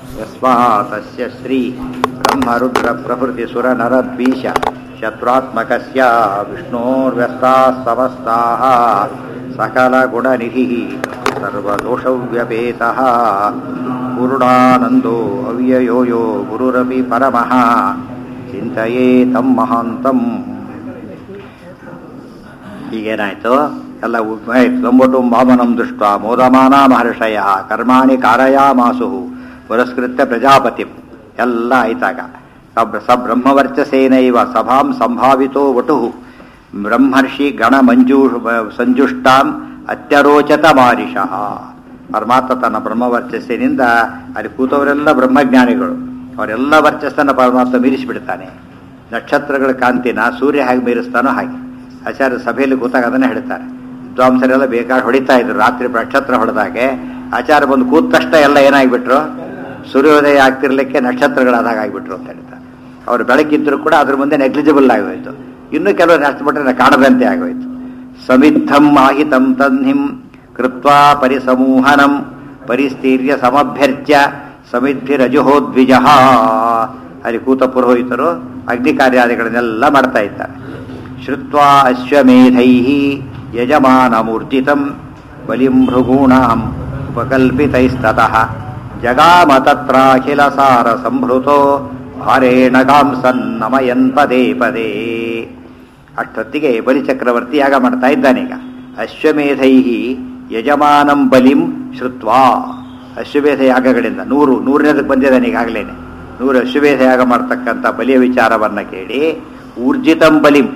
ಯಸ್ಮಾತಸ್ಯ ಶ್ರೀ ಬ್ರಹ್ಮರುದ್ರ ಪ್ರಭೃತಿ ಸುರ ನರದ್ವೀಷ ಶತ್ರುತ್ಮಕಸ್ಯ ವಿಷ್ಣೋರ್ವ್ಯಸ್ತಾಃ ಸಮಸ್ತಾಃ ಸಕಲಗುಣನಿಧಿಃ ಸರ್ವದೋಷವ್ಯಪೇತಃ ಪೂರ್ಣಾನಂದೋ ಅವ್ಯಯೋ ಯೋ ಗುರುರಪಿ ಪರಮಃ ಚಿಂತಯೇ ತಂ ಮಹಾಂತಂ. ಹೀಗೇನಾಯ್ತು ಎಲ್ಲ ಸಂಬಟು ವಾಮನಂ ದೃಷ್ಟ ಮೋದಮಾನ ಮಹರ್ಷಯ ಕರ್ಮಾಣಿ ಕಾರಯಾಮಾಸು ಪುರಸ್ಕೃತ್ಯ ಪ್ರಜಾಪತಿ ಎಲ್ಲ ಆಯ್ತಾಗ ಸಬ್ರಹ್ಮವರ್ಚಸೇನೈವ ಸಭಾಂ ಸಂಭಾವಿತೋ ವಟು ಬ್ರಹ್ಮರ್ಷಿ ಗಣ ಸಂಜುಷ್ಟಾಂ ಅತ್ಯರೋಚತ ಮಾರಿಷಃ. ಪರಮಾತ್ಮ ತನ್ನ ಬ್ರಹ್ಮವರ್ಚಸ್ಸಿನಿಂದ ಅಲ್ಲಿ ಕೂತವರೆಲ್ಲ ಬ್ರಹ್ಮಜ್ಞಾನಿಗಳು, ಅವರೆಲ್ಲ ವರ್ಚಸ್ಸನ್ನು ಪರಮಾತ್ಮ ಮೀರಿಸಿಬಿಡ್ತಾನೆ. ನಕ್ಷತ್ರಗಳ ಕಾಂತಿನ ಸೂರ್ಯ ಹೇಗೆ ಮೀರಿಸ್ತಾನೋ ಹಾಗೆ. ಆಚಾರ್ಯ ಸಭೆಯಲ್ಲಿ ಕೂತಾಗ ಅದನ್ನೇ ಹೇಳ್ತಾರೆ. ವಿದ್ವಾಂಸರೆಲ್ಲ ಬೇಕಾದ್ರೆ ಹೊಡಿತಾ ಇದ್ರು, ರಾತ್ರಿ ನಕ್ಷತ್ರ ಹೊಡೆದಾಗೆ ಆಚಾರ್ಯ ಬಂದು ಕೂತ ತಕ್ಷಣ ಎಲ್ಲ ಏನಾಗ್ಬಿಟ್ರು, ಸೂರ್ಯೋದಯ ಆಗ್ತಿರ್ಲಿಕ್ಕೆ ನಕ್ಷತ್ರಗಳಾದಾಗ ಆಗ್ಬಿಟ್ರು ಅಂತ ಹೇಳ್ತಾರೆ. ಅವರು ಬೆಳಕಿದ್ರು ಕೂಡ ಅದ್ರ ಮುಂದೆ ನೆಗ್ಲಿಜಿಬಲ್ ಆಗೋಯ್ತು. ಇನ್ನು ಕೆಲವರು ನಷ್ಟಪಟ್ಟರೆ ಕಾಣದಂತೆ ಆಗೋಯ್ತು. ಸಮಿದ್ಧಂ ಮಾಹಿತಂ ತನ್ಹಿಂ ಕೃತ್ವಾ ಪರಿಸಮೂಹನಂ ಪರಿಸ್ಥೀರ್ಯ ಸಮಭ್ಯರ್ಚ್ಯ ಸಮಿದ್ಭಿರಜುಹೋದ್ವಿಜ. ಅಲ್ಲಿ ಕೂತ ಪುರೋಹಿತರು ಅಗ್ನಿ ಕಾರ್ಯಾದಿಗಳನ್ನೆಲ್ಲ ಮಾಡ್ತಾ ಇದ್ದಾರೆ. ಶ್ರುತ್ವಾ ಅಶ್ವಮೇಧೈ ಯಜಮಾನಮೂರ್ಜಿತಂ ಬಲಿಂ ಭೃಗೂಣಾಂ ಉಪಕಲ್ಪಿತೈಸ್ತತಃ ಜಗಾಮ ತತ್ರಾಖಿಲ ಸಾರ ಸಂಭೃತೋ ಭಾರೇಣ ಗಾಂಸನ್ ನಮಯನ್ ಪದೇ ಪದೇ. ಅಷ್ಟೊತ್ತಿಗೆ ಬಲಿಚಕ್ರವರ್ತಿ ಯಾಗ ಮಾಡ್ತಾ ಇದ್ದಾನೀಗ. ಅಶ್ವಮೇಧೈ ಯಜಮಾನಂ ಬಲಿಂ ಶ್ರುತ್ವಾ, ಅಶ್ವಮೇಧ ಯಾಗಗಳಿಂದ ನೂರನೇದಕ್ಕೆ ಬಂದಿದ್ದಾನೆ ಈಗಾಗಲೇನೆ. 100 ಅಶ್ವಮೇಧ ಯಾಗ ಮಾಡ್ತಕ್ಕಂಥ ಬಲಿಯ ವಿಚಾರವನ್ನ ಕೇಳಿ ಊರ್ಜಿತಂ ಬಲಿಂ,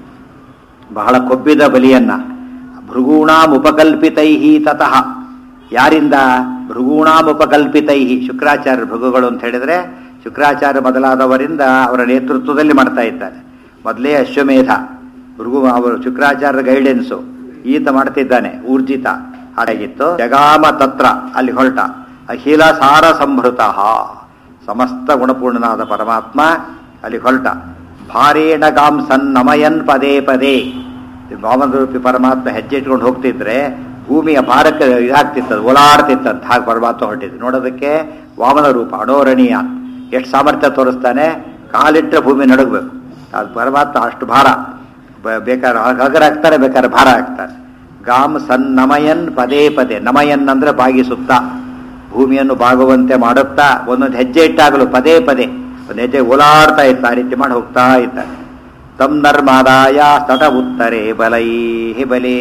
ಬಹಳ ಕೊಬ್ಬಿದ ಬಲಿಯನ್ನ ಭೃಗೂಣಾಂ ಉಪಕಲ್ಪಿತೈ ತತಃ, ಯಾರಿಂದ ಭೃಗೂಣಾಂ ಉಪಕಲ್ಪಿತೈ, ಶುಕ್ರಾಚಾರ್ಯ ಭೃಗುಗಳು ಅಂತ ಹೇಳಿದ್ರೆ ಶುಕ್ರಾಚಾರ್ಯ ಮೊದಲಾದವರಿಂದ ಅವರ ನೇತೃತ್ವದಲ್ಲಿ ಮಾಡ್ತಾ ಇದ್ದಾರೆ. ಮೊದಲೇ ಅಶ್ವಮೇಧ ಭೃಗು ಅವರು ಶುಕ್ರಾಚಾರ್ಯ ಗೈಡೆನ್ಸು ಈತ ಮಾಡ್ತಿದ್ದಾನೆ. ಊರ್ಜಿತ ಹಾಗಾಗಿತ್ತು. ಜಗಾಮ ತತ್ರ, ಅಲ್ಲಿ ಹೊರಟ. ಅಖಿಲ ಸಾರ ಸಂಭೃತ, ಸಮಸ್ತ ಗುಣಪೂರ್ಣನಾದ ಪರಮಾತ್ಮ ಅಲ್ಲಿ ಹೊರಟ. ಭಾರೇಣ ಗಾಂಸನ್ ನಮಯನ್ ಪದೇ ಪದೇ, ವಾಮನರೂಪಿ ಪರಮಾತ್ಮ ಹೆಜ್ಜೆ ಇಟ್ಕೊಂಡು ಹೋಗ್ತಿದ್ರೆ ಭೂಮಿಯ ಭಾರಕ್ಕೆ ಇದಾಗ್ತಿತ್ತದು, ಓಲಾಡ್ತಿತ್ತಂತ. ಹಾಗೆ ಪರಮಾತ್ಮ ಹೊರಟಿದ್ದು ನೋಡೋದಕ್ಕೆ ವಾಮನ ರೂಪ ಅಣೋರಣೀಯ. ಎಷ್ಟು ಸಾಮರ್ಥ್ಯ ತೋರಿಸ್ತಾನೆ, ಕಾಲಿಟ್ಟರೆ ಭೂಮಿ ನಡಗಬೇಕು. ಅದು ಪರಮಾತ್ಮ ಅಷ್ಟು ಭಾರ, ಬೇಕಾದ್ರೆ ಹಗರ ಹಾಕ್ತಾರೆ, ಬೇಕಾದ್ರೆ ಭಾರ ಹಾಕ್ತಾರೆ. ಗಾಮ್ ಸನ್ ನಮಯನ್ ಪದೇ ಪದೇ, ನಮಯನ್ ಅಂದ್ರೆ ಬಾಗಿಸುತ್ತಾ, ಭೂಮಿಯನ್ನು ಬಾಗುವಂತೆ ಮಾಡುತ್ತಾ ಒಂದೊಂದು ಹೆಜ್ಜೆ ಇಟ್ಟಾಗಲು ಪದೇ ಪದೇ ಒಂದು ಹೆಜ್ಜೆ ಓಲಾಡ್ತಾ ಇತ್ತ. ಆ ರೀತಿ ಮಾಡಿ ಹೋಗ್ತಾ ಇದ್ದಾರೆ. ತಂ ನರ್ಮದಾಯ ತಟ ಉತ್ತರೆ ಬಲೈ ಬಲೇ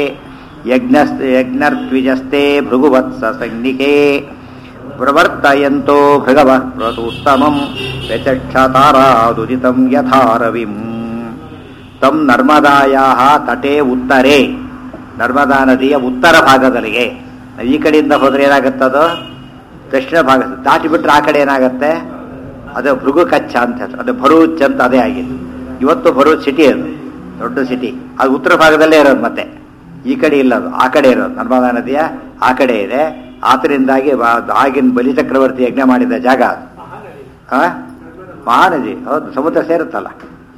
ಯಜ್ಞರ್ತ್ವಿಜಸ್ತೆ ಭೃಗುವತ್ಸ ಸಂಜ್ಞಿಕೆ ಪ್ರವರ್ತಯಂತೋ ಭೃಗವ ಪ್ರತುತ್ತಮಂ ವ್ಯಚಕ್ಷತಾರಾದುದಿತಂ ಯಥಾರವಿಂ. ತಂ ನರ್ಮದಾಯ ತಟೆ ಉತ್ತರೆ, ನರ್ಮದಾ ನದಿಯ ಉತ್ತರ ಭಾಗದಲ್ಲಿಗೆ. ಈ ಕಡೆಯಿಂದ ಹೋದ್ರೆ ಏನಾಗುತ್ತದು, ದಕ್ಷಿಣ ಭಾಗ ದಾಟಿ ಬಿಟ್ರೆ ಆ ಕಡೆ ಏನಾಗುತ್ತೆ, ಅದು ಭೃಗು ಕಚ್ಚ ಅಂತ ಹೇಳ್ತಾರೆ. ಅದು ಭರೂಚ್ ಅಂತ ಅದೇ ಆಗಿತ್ತು. ಇವತ್ತು ಭರೂಚ್ ಸಿಟಿ, ಅದು ದೊಡ್ಡ ಸಿಟಿ. ಅದು ಉತ್ತರ ಭಾಗದಲ್ಲೇ ಇರೋದು, ಮತ್ತೆ ಈ ಕಡೆ ಇಲ್ಲ, ಅದು ಆ ಕಡೆ ಇರೋದು. ನರ್ಮದಾ ನದಿಯ ಆ ಕಡೆ ಇದೆ. ಆತರಿಂದಾಗಿ ಆಗಿನ ಬಲಿಚಕ್ರವರ್ತಿ ಯಜ್ಞ ಮಾಡಿದ ಜಾಗ ಅದು. ಮಹಾನದಿ, ಹೌದು, ಸಮುದ್ರ ಸೇರುತ್ತಲ್ಲ.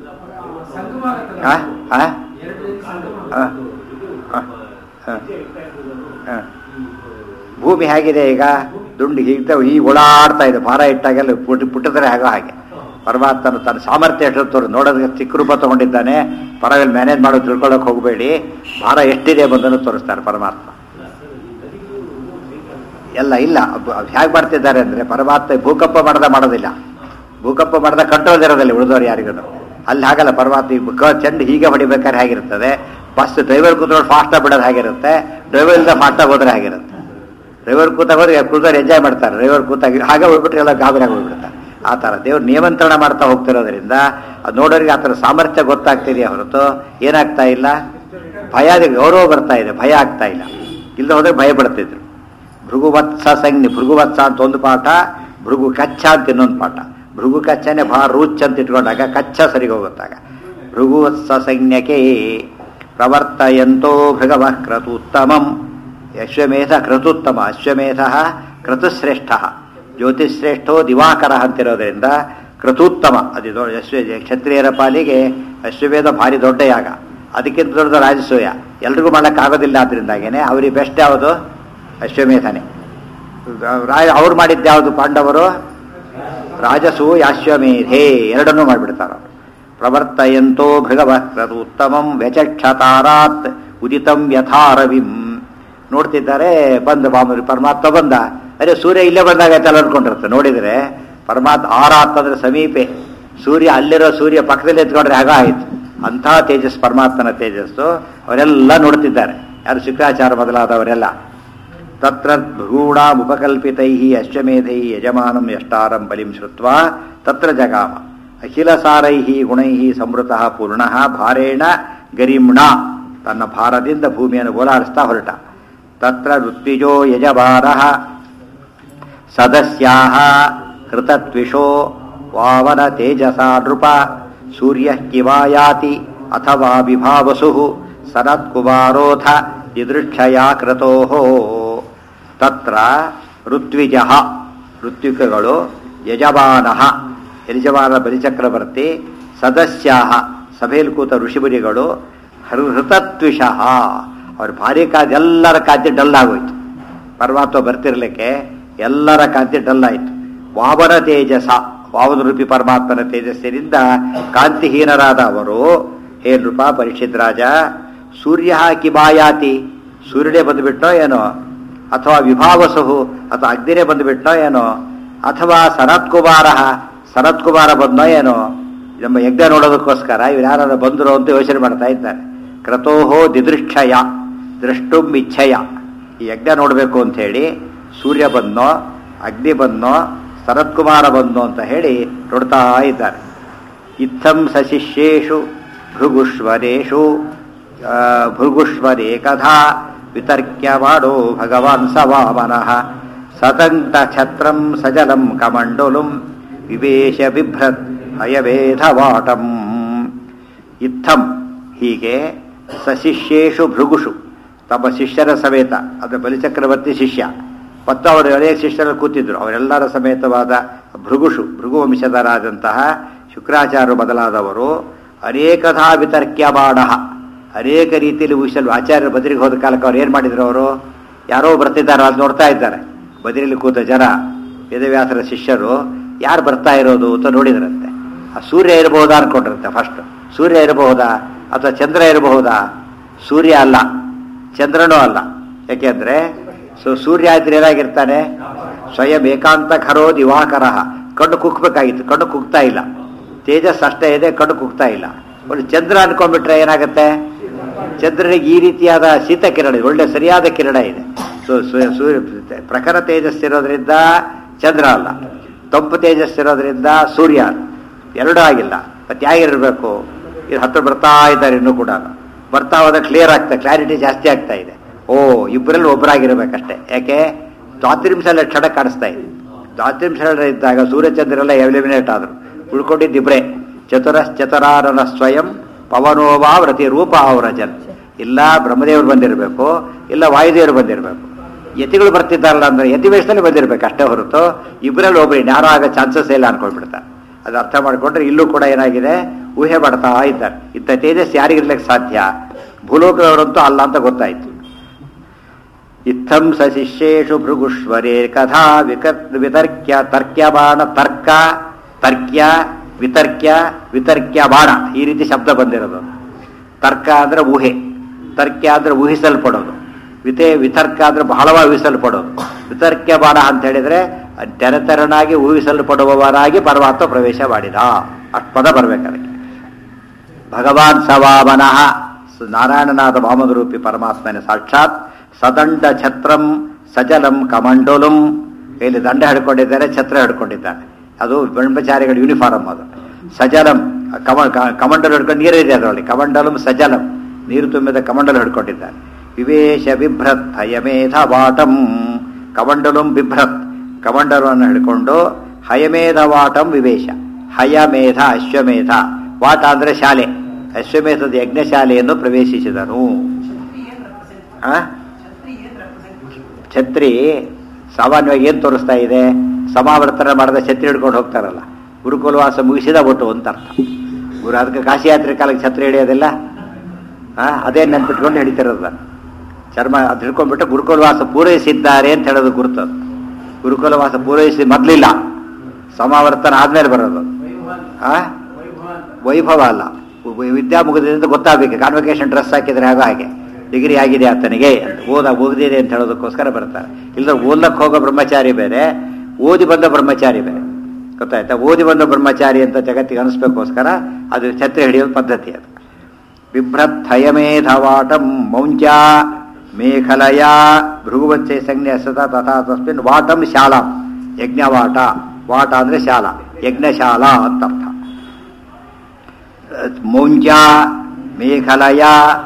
ಭೂಮಿ ಹೇಗಿದೆ ಈಗ, ದುಂಡು ಹೀಗೆ ಓಡಾಡ್ತಾ ಇದೆ. ಭಾರ ಇಟ್ಟಾಗೆಲ್ಲ ಪುಟ್ಟಿದ್ರೆ ಹಾಗೆ ಪರಮಾತ್ಮನು ತನ್ನ ಸಾಮರ್ಥ್ಯ ಎಷ್ಟು ತೋರು ನೋಡೋದಕ್ಕೆ ಚಿಕ್ಕ ರೂಪ ತಗೊಂಡಿದ್ದಾನೆ. ಪರವಾಗಿ ಮ್ಯಾನೇಜ್ ಮಾಡೋದು ತಿಳ್ಕೊಳ್ಳೋಕೆ ಹೋಗಬೇಡಿ, ಭಾರ ಎಷ್ಟಿದೆ ಬಂದನ್ನು ತೋರಿಸ್ತಾರೆ ಪರಮಾತ್ಮ. ಎಲ್ಲ ಇಲ್ಲ ಹೇಗೆ ಮಾಡ್ತಿದ್ದಾರೆ ಅಂದರೆ, ಪರಮಾತ್ಮ ಭೂಕಂಪ ಮಾಡೋದಿಲ್ಲ, ಭೂಕಂಪ ಮಾಡದ ಕಂಟ್ರೋಲ್ ಇರೋದಿಲ್ಲ ಉಳಿದವ್ರು ಯಾರಿಗೂ. ಅಲ್ಲಿ ಹಾಗಲ್ಲ, ಪರಮಾತ್ಮ ಚೆಂಡು ಹೀಗೆ ಹೊಡಿಬೇಕಾದ್ರೆ ಹೇಗಿರ್ತದೆ, ಬಸ್ ಡ್ರೈವರ್ ಕೂತ್ಕೊಂಡು ಫಾಸ್ಟಾಗಿ ಬಿಡೋದು ಹೇಗಿರುತ್ತೆ, ಡ್ರೈವರ್ ಇಂದ ಫಾಸ್ಟಾಗಿ ಹೋದ್ರೆ ಹೇಗಿರುತ್ತೆ. ಡ್ರೈವರ್ ಕೂತಾಗ ಹೋದ್ರೆ ಕೂತವ್ರು ಎಂಜಾಯ್ ಮಾಡ್ತಾರೆ, ಡ್ರೈವರ್ ಕೂತಾಗ ಹಾಗೆ ಹೋಗ್ಬಿಟ್ರೆ ಎಲ್ಲ ಗಾಬರಿಯಾಗಿ ಹೋಗ್ಬಿಡ್ತಾರೆ. ಆ ಥರ ದೇವ್ರು ನಿಯಂತ್ರಣ ಮಾಡ್ತಾ ಹೋಗ್ತಿರೋದ್ರಿಂದ ಅದು ನೋಡೋರಿಗೆ ಆ ಥರ ಸಾಮರ್ಥ್ಯ ಗೊತ್ತಾಗ್ತಿದೆಯಾ ಹೊರತು ಏನಾಗ್ತಾ ಇಲ್ಲ, ಭಯ, ಗೌರವ ಬರ್ತಾ ಇದೆ, ಭಯ ಆಗ್ತಾ ಇಲ್ಲ. ಇಲ್ಲದೆ ಹೋದ್ರೆ ಭಯ ಪಡ್ತಿದ್ರು. ಭೃಗುವತ್ಸ ಸಂಜ್ಞೆ, ಭೃಗುವತ್ಸ ಅಂತ ಒಂದು ಪಾಠ, ಭೃಗು ಕಚ್ಚ ಅಂತ ಇನ್ನೊಂದು ಪಾಠ. ಭೃಗು ಕಚ್ಚನೆ ರುಚ್ ಅಂತ ಇಟ್ಕೊಂಡಾಗ ಕಚ್ಚ ಸರಿಗೆ ಹೋಗುತ್ತಾಗ. ಭೃಗುವತ್ಸ ಸಂಜ್ಞಕೆ ಪ್ರವರ್ತಯಂತೋ ಭೃಗವ ಕ್ರತುತ್ತಮಂ. ಅಶ್ವಮೇಧ ಕ್ರತುತ್ತಮ, ಅಶ್ವಮೇಧ ಕ್ರತುಶ್ರೇಷ್ಠ, ಜ್ಯೋತಿಶ್ರೇಷ್ಠೋ ದಿವಾಕರ ಅಂತಿರೋದ್ರಿಂದ ಕ್ರತುತ್ತಮ. ಅದು ಕ್ಷತ್ರಿಯರ ಪಾಲಿಗೆ ಅಶ್ವಮೇಧ ಭಾರಿ ದೊಡ್ಡ ಯಾಗ, ಅದಕ್ಕಿಂತ ದೊಡ್ಡ ರಾಜಸೂಯ. ಎಲ್ರಿಗೂ ಮಾಡೋಕ್ಕಾಗೋದಿಲ್ಲ. ಆದ್ರಿಂದಾಗೇನೆ ಅವರಿಗೆ ಬೆಸ್ಟ್ ಯಾವುದು, ಅಶ್ವಮೇಧನೆ. ಅವ್ರು ಮಾಡಿದ್ದು ಯಾವುದು ಪಾಂಡವರು? ರಾಜಸೂ ಯಾಶ್ವಮೇಧೇ ಎರಡನ್ನೂ ಮಾಡಿಬಿಡ್ತಾರ. ಪ್ರವರ್ತಯಂತೋ ಭೃಗವಕ್ರದು ಉತ್ತಮಂ ವ್ಯಚಕ್ಷತಾರಾತ್ ಉದಿತಂ ಯಥಾರವಿಂ. ನೋಡ್ತಿದ್ದಾರೆ, ಬಂದ ಪರಮಾತ್ಮ ಬಂದ. ಅರೆ ಸೂರ್ಯ ಇಲ್ಲೇ ಬಂದಾಗ ಎಲ್ಲ ಅನ್ಕೊಂಡಿರುತ್ತೆ. ನೋಡಿದರೆ ಪರಮಾತ್ಮ ಆರಾತ್ ಅಂದ್ರೆ ಸಮೀಪೆ, ಸೂರ್ಯ ಅಲ್ಲಿರೋ ಸೂರ್ಯ ಪಕ್ಕದಲ್ಲಿ ಎತ್ಕೊಂಡ್ರೆ ಆಗ ಆಯಿತು. ಅಂಥ ತೇಜಸ್ ಪರಮಾತ್ಮನ ತೇಜಸ್ಸು. ಅವರೆಲ್ಲ ನೋಡ್ತಿದ್ದಾರೆ, ಯಾರು ಶುಕ್ರಾಚಾರ್ಯ ಮೊದಲಾದವರೆಲ್ಲ. ತತ್ರ ಭ್ರೂಣಾಮುಪಕಲ್ಪಿತೈ ಅಶ್ವಮೇಧೈ ಯಜಮಾನಂ ಯಷ್ಟಾರಂ ಬಲಿಂ ಶ್ರುತ್ವಾ ತತ್ರ ಜಗಾಮ. ಅಖಿಲಸಾರೈ ಗುಣೈ ಸಂವೃತಃ ಪೂರ್ಣಃ ಭಾರೇಣ ಗರಿಮ್ಣ. ತನ್ನ ಭಾರದಿಂದ ಭೂಮಿಯನ್ನು ಓಲಾಡಿಸ್ತಾ ಹೊರಟ. ತತ್ರ ಋತ್ವಿಜೋ ಯಜಮಾನಃ ಸದಸ್ಯಾಃ ಹೃತತ್ವಿಷೋ ವಾವನ ತೇಜಸಾ ನೃಪ ಸೂರ್ಯ ಕಿವಾಯಾತಿ ಅಥವಾ ವಿಭಾವಸು ಸನತ್ಕುಮಾರೋಥ ದಿದೃಕ್ಷಯಾ ಕೃತೋಃ. ತತ್ರ ಋತ್ವಿಜಃ ಋತ್ವಿಕಗಳು, ಯಜಮಾನಃ ಯಜಮಾನ ಬಲಿಚಕ್ರವರ್ತಿ, ಸದಸ್ಯಾಃ ಸಭೆಯಲ್ಲಿ ಕೂತ ಋಷಿಮುನಿಗಳು, ಹೃತತ್ವಿಷಃ ಅವ್ರ ಭಾರಿ ಕಾಂತಿ, ಎಲ್ಲರ ಕಾಂತಿ ಡಲ್ಲಾಗೋಯ್ತು. ಪರಮಾತ್ಮ ಬರ್ತಿರ್ಲಿಕ್ಕೆ ಎಲ್ಲರ ಕಾಂತಿ ಡಲ್ಲಾಯಿತು. ವಾಮನ ತೇಜಸ ವಾಮನ ರೂಪಿ ಪರಮಾತ್ಮನ ತೇಜಸ್ಸಿನಿಂದ ಕಾಂತಿಹೀನರಾದ ಅವರು, ಹೇ ನೃಪ ಪರೀಕ್ಷಿತ್ ರಾಜ, ಸೂರ್ಯ ಕಿಬಾಯಾತಿ ಸೂರ್ಯನೇ ಬಂದುಬಿಟ್ಟೋ ಏನೋ, ಅಥವಾ ವಿಭಾವಸು ಅಥವಾ ಅಗ್ನಿನೇ ಬಂದುಬಿಟ್ಟೋ ಏನೋ, ಅಥವಾ ಸನತ್ಕುಮಾರ ಸನತ್ಕುಮಾರ ಬಂದೋ ಏನೋ, ನಮ್ಮ ಯಜ್ಞ ನೋಡೋದಕ್ಕೋಸ್ಕರ ಇವ್ರು ಯಾರು ಬಂದರು ಅಂತ ಯೋಚನೆ ಮಾಡ್ತಾ ಇದ್ದಾರೆ. ಕ್ರತೋಹೋ ದಿದೃಕ್ಷಯ ದ್ರಷ್ಟುಂ ಇಚ್ಛಯ. ಈ ಯಜ್ಞ ನೋಡಬೇಕು ಅಂತ ಹೇಳಿ ಸೂರ್ಯ ಬಂದೋ, ಅಗ್ನಿ ಬಂದೋ, ಸನತ್ಕುಮಾರ ಬಂದೋ ಅಂತ ಹೇಳಿ ನೋಡ್ತಾ ಇದ್ದಾರೆ. ಇತ್ತಂ ಸಶಿಷ್ಯೇಷು ಭೃಗುಷ್ವರೇಷು ಭೃಗುಷ್ವರೇಕಧಾ ವಿತರ್ಕ್ಯ ಮಾಡೋ ಭಗವಾನ್ ಸ ವಾಮನಃ ಸತಂತ ಛತ್ರಂ ಸಜಲಂ ಕಮಂಡಲುಂ ವಿವೇಶ ಬಿಭ್ರತ್ ಹಯವೇಧವಾಟಂ. ಇತ್ತಂ ಹೀಗೆ ಸಶಿಷ್ಯೇಷು ಭೃಗುಷು ತಮ್ಮ ಶಿಷ್ಯರ ಸಮೇತ, ಅದು ಬಲಿಚಕ್ರವರ್ತಿ ಶಿಷ್ಯ ಮತ್ತು ಅವರು ಅನೇಕ ಶಿಷ್ಯರು ಕೂತಿದ್ರು, ಅವರೆಲ್ಲರ ಸಮೇತವಾದ ಭೃಗುಷು ಭೃಗುವಂಶದರಾದಂತಹ ಶುಕ್ರಾಚಾರ್ಯರು ಮೊದಲಾದವರು ಅನೇಕಧಾ ವಿತರ್ಕ್ಯ ಬಾಣ ಅನೇಕ ರೀತಿಯಲ್ಲಿ ಊಹಿಸಲು ಆಚಾರ್ಯರು ಬದರಿಗೆ ಹೋದ ಕಾಲಕ್ಕೆ ಅವ್ರು ಏನು ಮಾಡಿದ್ರು? ಅವರು ಯಾರೋ ಬರ್ತಿದ್ದಾರೆ, ಅದು ನೋಡ್ತಾ ಇದ್ದಾರೆ. ಬದರಿಯಲ್ಲಿ ಕೂತ ಜನ ವೇದವ್ಯಾಸರ ಶಿಷ್ಯರು ಯಾರು ಬರ್ತಾ ಇರೋದು ಅಂತ ನೋಡಿದ್ರಂತೆ. ಆ ಸೂರ್ಯ ಇರಬಹುದಾ ಅನ್ಕೊಂಡಿರುತ್ತೆ. ಫಸ್ಟ್ ಸೂರ್ಯ ಇರಬಹುದಾ ಅಥವಾ ಚಂದ್ರ ಇರಬಹುದಾ? ಸೂರ್ಯ ಅಲ್ಲ, ಚಂದ್ರನೂ ಅಲ್ಲ. ಯಾಕೆಂದ್ರೆ ಸೂರ್ಯ ಆದ್ರೆ ಏನಾಗಿರ್ತಾನೆ? ಸ್ವಯಂ ಏಕಾಂತ ಖರೋ ದಿವಾಕರ. ಕಣ್ಣು ಕುಕ್ಬೇಕಾಗಿತ್ತು, ಕಣ್ಣು ಕುಗ್ತಾ ಇಲ್ಲ. ತೇಜಸ್ ಅಷ್ಟೇ ಇದೆ, ಕಣ್ಣು ಕುಗ್ತಾ ಇಲ್ಲ. ಒಂದು ಚಂದ್ರ ಅನ್ಕೊಂಡ್ಬಿಟ್ರೆ ಏನಾಗುತ್ತೆ? ಚಂದ್ರನಿಗೆ ಈ ರೀತಿಯಾದ ಶೀತ ಕಿರಣ ಇದೆ, ಒಳ್ಳೆ ಸರಿಯಾದ ಕಿರಣ ಇದೆ. ಸೂರ್ಯ ಪ್ರಖರ ತೇಜಸ್ಸಿರೋದ್ರಿಂದ ಚಂದ್ರ ಅಲ್ಲ, ತಂಪು ತೇಜಸ್ಸಿರೋದ್ರಿಂದ ಸೂರ್ಯ ಅಲ್ಲ, ಎರಡೂ ಆಗಿಲ್ಲ. ಮತ್ತೆ ಹೇಗಿರಬೇಕು? ಇದು ಹತ್ರ ಬರ್ತಾ ಇದ್ದಾರೆ, ಇನ್ನೂ ಕೂಡ ಬರ್ತಾ ಹೋದ ಕ್ಲಿಯರ್ ಆಗ್ತಾ, ಕ್ಲಾರಿಟಿ ಜಾಸ್ತಿ ಆಗ್ತಾ ಇದೆ. ಓ, ಇಬ್ಬರಲ್ಲಿ ಒಬ್ಬರಾಗಿರ್ಬೇಕಷ್ಟೇ. ಯಾಕೆ? ದ್ವಾತ್ರಿಂಶ ಲಕ್ಷಣ ಕಾಣಿಸ್ತಾ ಇದೆ. ದ್ವಾತ್ರಿಂಶ ಇದ್ದಾಗ ಸೂರ್ಯಚಂದ್ರೆಲ್ಲ ಎಲಿಮಿನೇಟ್ ಆದರು, ಉಳ್ಕೊಂಡಿದ್ದಿಬ್ರೆ. ಚತುರಶ್ಚತುರಾರನ ಸ್ವಯಂ ಪವನೋವಾ ವ್ರತಿ ರೂಪ ಅವರಜನ್. ಇಲ್ಲ ಬ್ರಹ್ಮದೇವರು ಬಂದಿರಬೇಕು, ಇಲ್ಲ ವಾಯುದೇವರು ಬಂದಿರಬೇಕು. ಯತಿಗಳು ಬರ್ತಿದ್ದಾರಲ್ಲ ಅಂದ್ರೆ ಯತಿ ವೇಷದಲ್ಲಿ ಬಂದಿರಬೇಕು ಅಷ್ಟೇ ಹೊರತು ಇಬ್ಬರಲ್ಲಿ ಒಬ್ಬರು ಯಾರೋ ಆಗ ಚಾನ್ಸಸ್ ಇಲ್ಲ ಅನ್ಕೊಂಡ್ಬಿಡ್ತಾರೆ. ಅದು ಅರ್ಥ ಮಾಡಿಕೊಂಡ್ರೆ ಇಲ್ಲೂ ಕೂಡ ಏನಾಗಿದೆ, ಊಹೆ ಮಾಡ್ತಾ ಇದ್ದಾರೆ. ಇಂಥ ತೇಜಸ್ ಯಾರಿಗಿರ್ಲಿಕ್ಕೆ ಸಾಧ್ಯ? ಭೂಲೋಕದವರಂತೂ ಅಲ್ಲ ಅಂತ ಗೊತ್ತಾಯ್ತು. ಇತ್ತಂ ಸ ಶಿಷ್ಯೇಷು ಭೃಗುಷ್ವರೇ ಕಥಾ ವಿತರ್ಕ್ಯ ತರ್ಕ್ಯಬಾಣ ತರ್ಕ ತರ್ಕ್ಯ ವಿತರ್ಕ್ಯ ವಿತರ್ಕ್ಯ ಬಾಣ, ಈ ರೀತಿ ಶಬ್ದ ಬಂದಿರೋದು. ತರ್ಕ ಅಂದ್ರೆ ಊಹೆ, ತರ್ಕ್ಯ ಅಂದ್ರೆ ಊಹಿಸಲ್ಪಡೋದು, ವಿತರ್ಕ ಅಂದ್ರೆ ಬಹಳವಾಗಿ ಊಹಿಸಲ್ಪಡೋದು. ವಿತರ್ಕ್ಯ ಬಾಣ ಅಂತ ಹೇಳಿದ್ರೆ ತೆರತೆರನಾಗಿ ಊಹಿಸಲ್ಪಡುವವರಾಗಿ ಪರಮಾತ್ಮ ಪ್ರವೇಶ ಮಾಡಿದ. ಅಷ್ಟು ಪದ ಬರ್ಬೇಕದಕ್ಕೆ. ಭಗವಾನ್ ಸ ವಾಮನಃ, ನಾರಾಯಣನಾದ ವಾಮನ ರೂಪಿ ಪರಮಾತ್ಮನ ಸಾಕ್ಷಾತ್. ಸದಂಡ ಛತ್ರಂ ಸಜಲಂ ಕಮಂಡೋಲಂ, ಕೈಲಿ ದಂಡ ಹಿಡ್ಕೊಂಡಿದ್ದಾರೆ, ಛತ್ರ ಹಿಡ್ಕೊಂಡಿದ್ದಾರೆ. ಅದು ಬ್ರಹ್ಮಚಾರಿಗಳ ಯೂನಿಫಾರ್ಮ್. ಅದು ಸಜಲಂ ಕಮಂಡಲು ಹಿಡ್ಕೊಂಡು ನೀರಿದೆ ಅದರಲ್ಲಿ. ಕಮಂಡಲಂ ಸಜಲಂ, ನೀರು ತುಂಬಿದ ಕಮಂಡಲು ಹಿಡ್ಕೊಂಡಿದ್ದಾರೆ. ವಿವೇಶ ಬಿಭ್ರತ್ ಹಯಮೇಧ ವಾಟಂ, ಕಮಂಡಲಂ ಬಿಭ್ರತ್, ಕಮಂಡಲವನ್ನು ಹಿಡ್ಕೊಂಡು ಹಯಮೇಧ ವಾಟಂ ವಿವೇಶ. ಹಯಮೇಧ ಅಶ್ವಮೇಧ, ವಾಟ ಅಂದ್ರೆ ಶಾಲೆ, ಅಶ್ವಮೇಧದ ಯಜ್ಞಶಾಲೆಯನ್ನು ಪ್ರವೇಶಿಸಿದನು. ಛತ್ರಿ ಸಾಮಾನ್ಯವಾಗಿ ಏನು ತೋರಿಸ್ತಾ ಇದೆ? ಸಮಾವರ್ತನ ಮಾಡಿದ ಛತ್ರಿ ಹಿಡ್ಕೊಂಡು ಹೋಗ್ತಾರಲ್ಲ, ಗುರುಕುಲವಾಸ ಮುಗಿಸಿದ ಒಟ್ಟು ಅಂತ ಅರ್ಥ. ಅದಕ್ಕೆ ಕಾಶಿ ಯಾತ್ರೆ ಕಾಲಕ್ಕೆ ಛತ್ರಿ ಹಿಡಿಯೋದಿಲ್ಲ, ಅದೇ ನೆನ್ಪಿಟ್ಕೊಂಡು ಹಿಡಿತಿರೋದು. ಚರ್ಮ ಅದು ಹಿಡ್ಕೊಂಡ್ಬಿಟ್ಟು ಗುರುಕುಲವಾಸ ಪೂರೈಸಿದ್ದಾರೆ ಅಂತ ಹೇಳೋದು ಗುರುತು. ಗುರುಕುಲವಾಸ ಪೂರೈಸಿ ಮೊದಲಿಲ್ಲ, ಸಮಾವರ್ತನ ಆದ್ಮೇಲೆ ಬರೋದು. ವೈಭವ ಅಲ್ಲ, ವಿದ್ಯಾ ಮುಗಿದಿದೆ ಗೊತ್ತಾಗಬೇಕು. ಕಾನ್ವೊಕೇಶನ್ ಡ್ರೆಸ್ ಹಾಕಿದ್ರೆ ಹಾಗೆ ಡಿಗ್ರಿ ಆಗಿದೆ ಆತನಿಗೆ ಓದಿದೆ ಅಂತ ಹೇಳೋದಕ್ಕೋಸ್ಕರ ಬರ್ತಾರೆ. ಇಲ್ಲ ಓದ್ಲಕ್ಕೆ ಹೋಗೋ ಬ್ರಹ್ಮಚಾರಿ ಬೇರೆ, ಓದಿ ಬಂದ ಬ್ರಹ್ಮಚಾರಿ ಬೇರೆ. ಗೊತ್ತಾಯ್ತಾ? ಓದಿ ಬಂದ ಬ್ರಹ್ಮಚಾರಿ ಅಂತ ಜಗತ್ತಿಗೆ ಅನಿಸ್ಬೇಕೋಸ್ಕರ ಅದು ಛತ್ರಿ ಹಿಡಿಯೋದು ಪದ್ಧತಿ. ಅದು ಬಿಭ್ರತ್ಥಯಮೇಧವಾಟಂ ಮೌಂಚ ಮೇಖಲಯ ಭೃಗುವಂಚೆ ಸಂಜ್ಞೆ ಸತ ತಥಾ ತಸ್ಮಿನ್ ವಾಟಂ ಶಾಲಾ ಯಜ್ಞವಾಟ. ವಾಟ ಅಂದ್ರೆ ಶಾಲಾ, ಯಜ್ಞಶಾಲಾ ಅಂತ ಅರ್ಥ. ಮೌಂಚ ಮೇಖಲಯ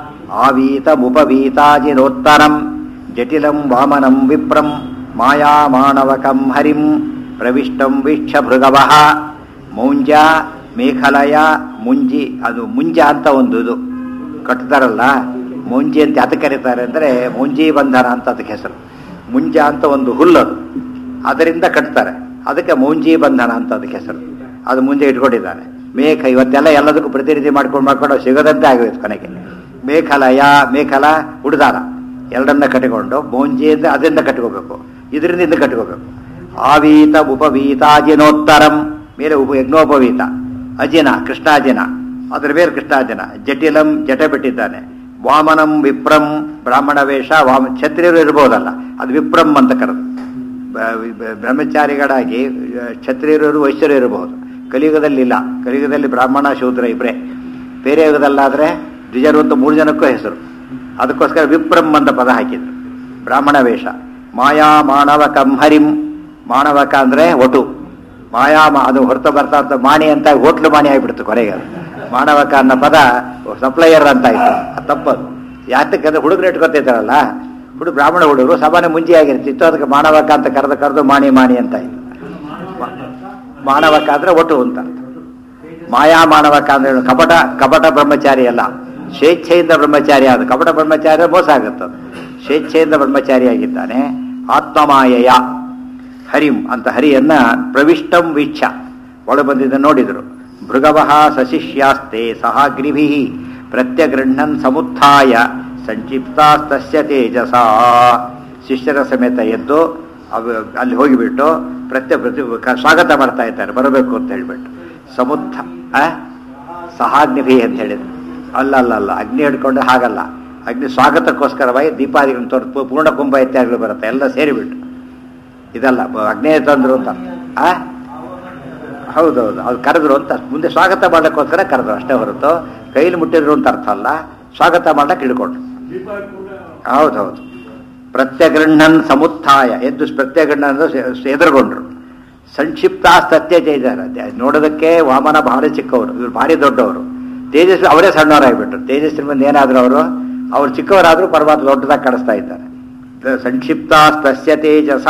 ಆವೀತಮುಪವೀತಾಜಿನೋತ್ತರಂ ಜಟಿಲಂ ವಾಮನಂ ವಿಪ್ರಂ ಮಾಯಾಮಾಣವಕಂ ಹರಿಂ ಪ್ರವಿಷ್ಟಂ ವೀಕ್ಷ ಭೃಗವಃ. ಮೌಂಜ ಮೇಖಲಯ ಮುಂಜಿ, ಅದು ಮುಂಜ ಅಂತ ಒಂದು ಇದು ಕಟ್ತಾರಲ್ಲ, ಮುಂಜಿ ಅಂತ ಅದಕ್ಕೆ ಕರೀತಾರೆ ಅಂದರೆ ಮುಂಜಿ ಬಂಧನ ಅಂತ ಅದಕ್ಕೆ ಹೆಸರು. ಮುಂಜ ಅಂತ ಒಂದು ಹುಲ್ಲದು, ಅದರಿಂದ ಕಟ್ತಾರೆ, ಅದಕ್ಕೆ ಮೌಂಜಿ ಬಂಧನ ಅಂತ ಅದಕ್ಕೆ ಹೆಸರು. ಅದು ಮುಂಜೆ ಇಟ್ಕೊಂಡಿದ್ದಾರೆ. ಮೇಘ ಇವತ್ತೆಲ್ಲ ಎಲ್ಲದಕ್ಕೂ ಪ್ರತಿನಿಧಿ ಮಾಡ್ಕೊಂಡು ಸಿಗದಂತೆ ಆಗೋಯ್ತು ಕೊನೆಗೆ. ಮೇಖಲಯ, ಮೇಖಲ ಉಡ್ದಾರ, ಎರಡನ್ನ ಕಟ್ಟಿಕೊಂಡು ಮೌಂಜಿ ಅಂದರೆ ಅದರಿಂದ ಕಟ್ಕೋಬೇಕು, ಇದರಿಂದ ಕಟ್ಕೋಬೇಕು. ಆವೀತ ಉಪವೀತಾಜಿನೋತ್ತರಂ ಮೇಲೆ ಯಜ್ಞೋಪವೀತ, ಅಜಿನ ಕೃಷ್ಣಾಜಿನ, ಅದರ ಮೇಲೆ ಕೃಷ್ಣಾಜಿನ. ಜಟಿಲಂ ಜಟ ಬಿಟ್ಟಿದ್ದಾನೆ. ವಾಮನಂ ವಿಪ್ರಂ ಬ್ರಾಹ್ಮಣ ವೇಷ, ಕ್ಷತ್ರಿಯರು ಇರ್ಬೋದಲ್ಲ, ಅದು ವಿಪ್ರಂ ಅಂತ ಕರೆದು. ಬ್ರಹ್ಮಚಾರಿಗಳಾಗಿ ಕ್ಷತ್ರಿಯರು ವೈಶ್ಯರು ಇರಬಹುದು. ಕಲಿಯುಗದಲ್ಲಿ ಇಲ್ಲ, ಕಲಿಯುಗದಲ್ಲಿ ಬ್ರಾಹ್ಮಣ ಶೂದ್ರ ಇಬ್ಬರೇ. ಬೇರೆ ಯುಗದಲ್ಲಾದರೆ ದ್ವಿಜರು ಅಂತ 3 ಜನಕ್ಕೂ ಹೆಸರು. ಅದಕ್ಕೋಸ್ಕರ ವಿಪ್ರಂ ಅಂತ ಪದ ಹಾಕಿದ್ರು. ಬ್ರಾಹ್ಮಣ ವೇಷ. ಮಾಯಾ ಮಾಣವಕಂ ಹರಿಂ, ಮಾಣವಕ ಅಂದರೆ ಒಟು, ಮಾಯಾ ಅದು ಹೊರತು ಬರ್ತಾ ಅಂತ ಮಾಣಿ ಅಂತ ಹೋಟ್ಲು ಮಾಣಿ ಆಗಿಬಿಡ್ತು ಕೊನೆಗೆ. ಮಾಣವಕ ಅನ್ನೋ ಪದ ಸಪ್ಲೈಯರ್ ಅಂತ ಆಯ್ತು. ಅದು ತಪ್ಪದು. ಯಾತಕ್ಕಂದ್ರೆ ಹುಡುಗರು ಇಟ್ಕೊತಿದ್ದಾರಲ್ಲ, ಬ್ರಾಹ್ಮಣ ಹುಡುಗರು ಸಾಮಾನ್ಯ ಮುಂಜಿ ಆಗಿರ್ತಿತ್ತು, ಅದಕ್ಕೆ ಮಾಣವಕ ಅಂತ ಕರೆದು ಮಾಣಿ ಅಂತ ಆಯ್ತು. ಮಾಣವಕ ಅಂದ್ರೆ ಒಟ್ಟು ಅಂತ. ಮಾಯಾ ಮಾಣವಕ ಅಂದ್ರೆ ಕಪಟ ಬ್ರಹ್ಮಚಾರಿ ಅಲ್ಲ, ಸ್ವೇಚ್ಛೆಯಿಂದ ಬ್ರಹ್ಮಚಾರಿ. ಅದು ಕಪಟ ಬ್ರಹ್ಮಚಾರಿ ಮೋಸ ಆಗುತ್ತದೆ. ಸ್ವೇಚ್ಛೆಯಿಂದ ಬ್ರಹ್ಮಚಾರಿಯಾಗಿದ್ದಾನೆ. ಆತ್ಮಮಾಯಯ ಹರಿಂ ಅಂತ ಹರಿಯನ್ನ ಪ್ರವಿಷ್ಟಂ ವೀಕ್ಷ ಒಳ ಬಂದಿದ್ದ ನೋಡಿದರು. ಭೃಗವಃ ಸಶಿಷ್ಯಾಸ್ತೆ ಸಹಾಗ್ರಿಭಿ ಪ್ರತ್ಯಗೃಹ್ಣನ್ ಸಮುತ್ಥಾಯ ಸಂಕ್ಷಿಪ್ತಾಸ್ತಸ್ಯ ತೇಜಸ. ಶಿಷ್ಯರ ಸಮೇತ ಎದ್ದು ಅಲ್ಲಿ ಹೋಗಿಬಿಟ್ಟು ಸ್ವಾಗತ ಮಾಡ್ತಾ ಇದ್ದಾರೆ, ಬರಬೇಕು ಅಂತ ಹೇಳ್ಬಿಟ್ಟು. ಸಹಾಗ್ನಿಭಿ ಅಂತ ಹೇಳಿದ್ರು. ಅಲ್ಲ ಅಗ್ನಿ ಹಿಡ್ಕೊಂಡು ಹಾಗಲ್ಲ, ಅಗ್ನಿ ಸ್ವಾಗತಕ್ಕೋಸ್ಕರವಾಗಿ ದೀಪಾದಿಗಳನ್ನು ತೋರಿಸ್ ಪೂರ್ಣ ಕುಂಭ ಇತ್ಯಾದಿಗಳು ಬರುತ್ತೆ, ಎಲ್ಲ ಸೇರಿಬಿಟ್ಟು. ಇದಲ್ಲ ಅಗ್ನೇಯ ತಂದ್ರು ಅಂತ. ಹೌದೌದು, ಅದು ಕರೆದ್ರು ಅಂತ ಮುಂದೆ ಸ್ವಾಗತ ಮಾಡ್ಲಿಕ್ಕೋಸ್ಕರ ಕರೆದ್ರು ಅಷ್ಟೇ ಹೊರತು ಕೈಲಿ ಮುಟ್ಟಿದ್ರು ಅಂತ ಅರ್ಥ ಅಲ್ಲ. ಸ್ವಾಗತ ಮಾಡ್ಲಿಕ್ಕೆ ಹಿಡ್ಕೊಂಡ್ರು. ಹೌದೌದು. ಪ್ರತ್ಯಗೃಹ್ಣನ್ ಸಮುತ್ಥಾಯ ಎದ್ದು ಪ್ರತ್ಯಗೃಹ್ಣನ್ ಎದುರುಗೊಂಡ್ರು. ಸಂಕ್ಷಿಪ್ತ ಸತ್ಯ ತೇಜ ನೋಡೋದಕ್ಕೆ ವಾಮನ ಭಾರಿ ಚಿಕ್ಕವರು, ಇವ್ರು ಭಾರಿ ದೊಡ್ಡವರು. ತೇಜಸ್ವಿ ಅವರೇ ಸಣ್ಣವರಾಗಿಬಿಟ್ರು. ತೇಜಸ್ವಿ ಬಂದು ಏನಾದ್ರು ಅವ್ರು ಚಿಕ್ಕವರಾದ್ರೂ ಪರಮಾತ್ಮ ದೊಡ್ಡದಾಗಿ ಕಾಣಿಸ್ತಾ ಇದ್ದಾರೆ. ಸಂಕ್ಷಿಪ್ತ ತಸ್ಯ ತೇಜಸ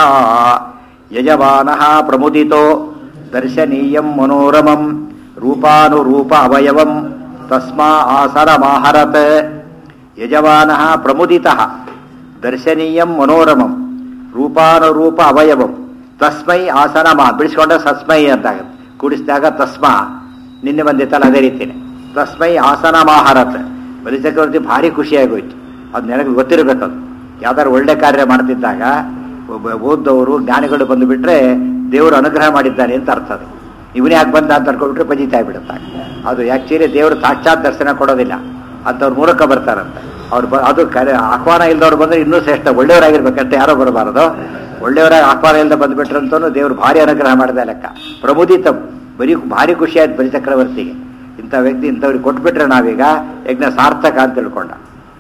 ಯಜಮಾನಃ ಪ್ರಮುದಿತೋ ದರ್ಶನೀಯಂ ಮನೋರಮಂ ರೂಪಾನುರೂಪ ಅವಯವಂ ತಸ್ಮಾ ಆಸನಮಾಹರತ್. ಯಜಮಾನಃ ಪ್ರಮುದಿತಃ ದರ್ಶನೀಯಂ ಮನೋರಮಂ ರೂಪಾನುರೂಪ ಅವಯವಂ ತಸ್ಮೈ ಆಸನಮಾ ಬಿಡಿಸ್ಕೊಂಡ ಸಸ್ಮೈ ಅಂತಾಗುತ್ತೆ. ಕೂಡಿಸಿದಾಗ ತಸ್ಮಾ ನಿನ್ನೆ ಬಂದಿತ್ತಲ್ಲ ಅದೇ ರೀತಿಯೇ ತಸ್ಮೈ ಆಸನಮಾಹರತ್. ಬಲಿಚಕ್ರವರ್ತಿ ಭಾರಿ ಖುಷಿಯಾಗೋಯ್ತು. ಅದು ನನಗೆ ಗೊತ್ತಿರಬೇಕದು. ಯಾವ್ದಾದ್ರು ಒಳ್ಳೆ ಕಾರ್ಯ ಮಾಡ್ತಿದ್ದಾಗ ಓದ್ದವರು ಜ್ಞಾನಿಗಳು ಬಂದು ಬಿಟ್ರೆ ದೇವರು ಅನುಗ್ರಹ ಮಾಡಿದ್ದಾನೆ ಅಂತ ಅರ್ಥ. ಅದು ಇವನೇ ಯಾಕೆ ಬಂದ ಅಂತ ಅನ್ಕೊಂಡ್ಬಿಟ್ರೆ ಪಜಿತಾ ಬಿಡುತ್ತೆ. ಅದು ಆ್ಯಕ್ಚುಲಿ ದೇವರು ಸಾಕ್ಷಾತ್ ದರ್ಶನ ಕೊಡೋದಿಲ್ಲ, ಅಂಥವ್ರ ಮೂಲಕ ಬರ್ತಾರಂತೆ. ಅದು ಆಹ್ವಾನ ಇಲ್ದವ್ರು ಬಂದರೆ ಇನ್ನೂ ಶ್ರೇಷ್ಠ, ಒಳ್ಳೆಯವರಾಗಿರ್ಬೇಕಂತ ಯಾರೋ ಬರಬಾರದು. ಒಳ್ಳೆಯವರಾಗಿ ಆಹ್ವಾನ ಇಲ್ಲದೆ ಬಂದುಬಿಟ್ರಂತೂ ದೇವರು ಭಾರಿ ಅನುಗ್ರಹ ಮಾಡಿದ ಲೆಕ್ಕ. ಪ್ರಮುದಿತ ಭಾರಿ ಖುಷಿ ಆಯ್ತು ಬಲಿಚಕ್ರವರ್ತಿಗೆ. ಇಂಥ ವ್ಯಕ್ತಿ ಇಂಥವ್ರಿಗೆ ಕೊಟ್ಬಿಟ್ರೆ ನಾವೀಗ ಯಜ್ಞ ಸಾರ್ಥಕ ಅಂತ ತಿಳ್ಕೊಂಡ.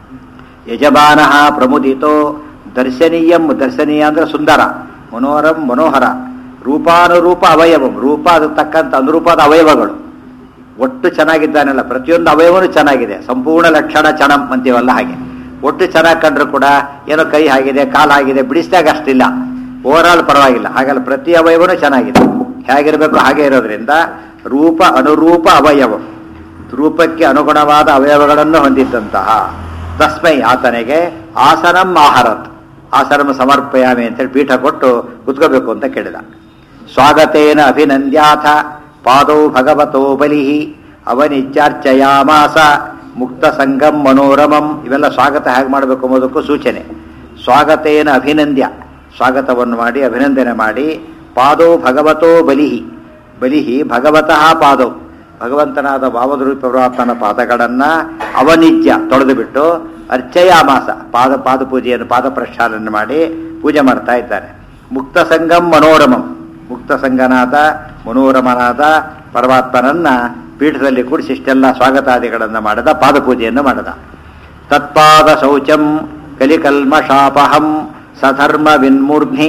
ಯಜಮಾನಃ ಪ್ರಮುದಿತೋ ದರ್ಶನೀಯಂ, ದರ್ಶನೀಯ ಅಂದ್ರೆ ಸುಂದರ, ಮನೋಹರಂ ಮನೋಹರ, ರೂಪಾನುರೂಪ ಅವಯವಂ ರೂಪ ಅದಕ್ಕೆ ತಕ್ಕಂಥ ಅನುರೂಪದ ಅವಯವಗಳು ಒಟ್ಟು ಚೆನ್ನಾಗಿದ್ದಾನಲ್ಲ, ಪ್ರತಿಯೊಂದು ಅವಯವನು ಚೆನ್ನಾಗಿದೆ. ಸಂಪೂರ್ಣ ಲಕ್ಷಣ ಚಣಂ ಅಂತೀವಲ್ಲ ಹಾಗೆ ಒಟ್ಟು ಚೆನ್ನಾಗಿ ಕಂಡ್ರು ಕೂಡ ಏನೋ ಕೈ ಆಗಿದೆ ಕಾಲು ಆಗಿದೆ ಬಿಡಿಸಿದಾಗ ಅಷ್ಟಿಲ್ಲ, ಓವರಾಲ್ ಪರವಾಗಿಲ್ಲ. ಹಾಗಲ್ಲ, ಪ್ರತಿ ಅವಯವನು ಚೆನ್ನಾಗಿದೆ. ಹೇಗಿರಬೇಕು ಹಾಗೆ ಇರೋದ್ರಿಂದ ರೂಪ ಅನುರೂಪ ಅವಯವ, ರೂಪಕ್ಕೆ ಅನುಗುಣವಾದ ಅವಯವಗಳನ್ನು ಹೊಂದಿದ್ದಂತಹ ತಸ್ಮೈ ಆತನಿಗೆ ಆಸನಂ ಆಹರತ್, ಆಸನಂ ಸಮರ್ಪಯಾಮಿ ಅಂತೇಳಿ ಪೀಠ ಕೊಟ್ಟು ಕುತ್ಕೋಬೇಕು ಅಂತ ಕೇಳಿದ. ಸ್ವಾಗತೇನ ಅಭಿನಂದ್ಯಾಥ ಪಾದೌ ಭಗವತೋ ಬಲಿ ಅವನಿಚ್ಚಾರ್ಚಯಾಮಾಸ ಮುಕ್ತ ಸಂಗಂ ಮನೋರಮಂ. ಇವೆಲ್ಲ ಸ್ವಾಗತ ಹೇಗೆ ಮಾಡಬೇಕು ಅನ್ನೋದಕ್ಕೂ ಸೂಚನೆ. ಸ್ವಾಗತೇನ ಅಭಿನಂದ್ಯ, ಸ್ವಾಗತವನ್ನು ಮಾಡಿ ಅಭಿನಂದನೆ ಮಾಡಿ ಪಾದೋ ಭಗವತೋ ಬಲಿಹಿ ಬಲಿಹಿ ಭಗವತಃ ಪಾದೋ ಭಗವಂತನಾದ ಭಾವದ್ರೂಪ ಪರಮಾತ್ಮನ ಪಾದಗಳನ್ನು ಅವನಿಜ್ಯ ತೊಳೆದು ಬಿಟ್ಟು ಅರ್ಚಯಾಮಾಸ ಪಾದ ಪೂಜೆಯನ್ನು ಪಾದ ಪ್ರಕ್ಷಾಲನೆ ಮಾಡಿ ಪೂಜೆ ಮಾಡ್ತಾ ಇದ್ದಾರೆ. ಮುಕ್ತ ಸಂಗಂ ಮನೋರಮಂ ಮುಕ್ತ ಸಂಗನಾದ ಮನೋರಮನಾದ ಪರಮಾತ್ಮನನ್ನ ಪೀಠದಲ್ಲಿ ಕೂಡಿಸಿ ಇಷ್ಟೆಲ್ಲ ಸ್ವಾಗತಾದಿಗಳನ್ನು ಮಾಡಿದ ಪಾದಪೂಜೆಯನ್ನು ಮಾಡಿದ. ತತ್ಪಾದ ಶೌಚಂ ಕಲಿಕಲ್ಮಷಾಪಹಂ ಸಧರ್ಮ ವಿನ್ಮೂರ್ಧ್ನಿ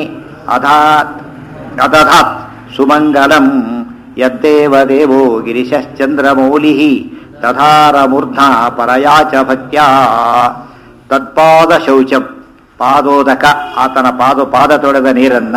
ಅದಧಾತ್ ಸುಮಂಗಲಂ ಯದ್ದೇವ ದೇವೋ ಗಿರಿಶ್ಚಂದ್ರಮೌಲಿ ತಥಾರ ಮೂರ್ಧ್ನಾ ಪರಯಾಚ ಭಕ್ತ್ಯಾ. ತತ್ಪಾದ ಶೌಚಂ ಪಾದೋದಕ ಆತನ ಪಾದ ತೊಳೆದ ನೀರನ್ನ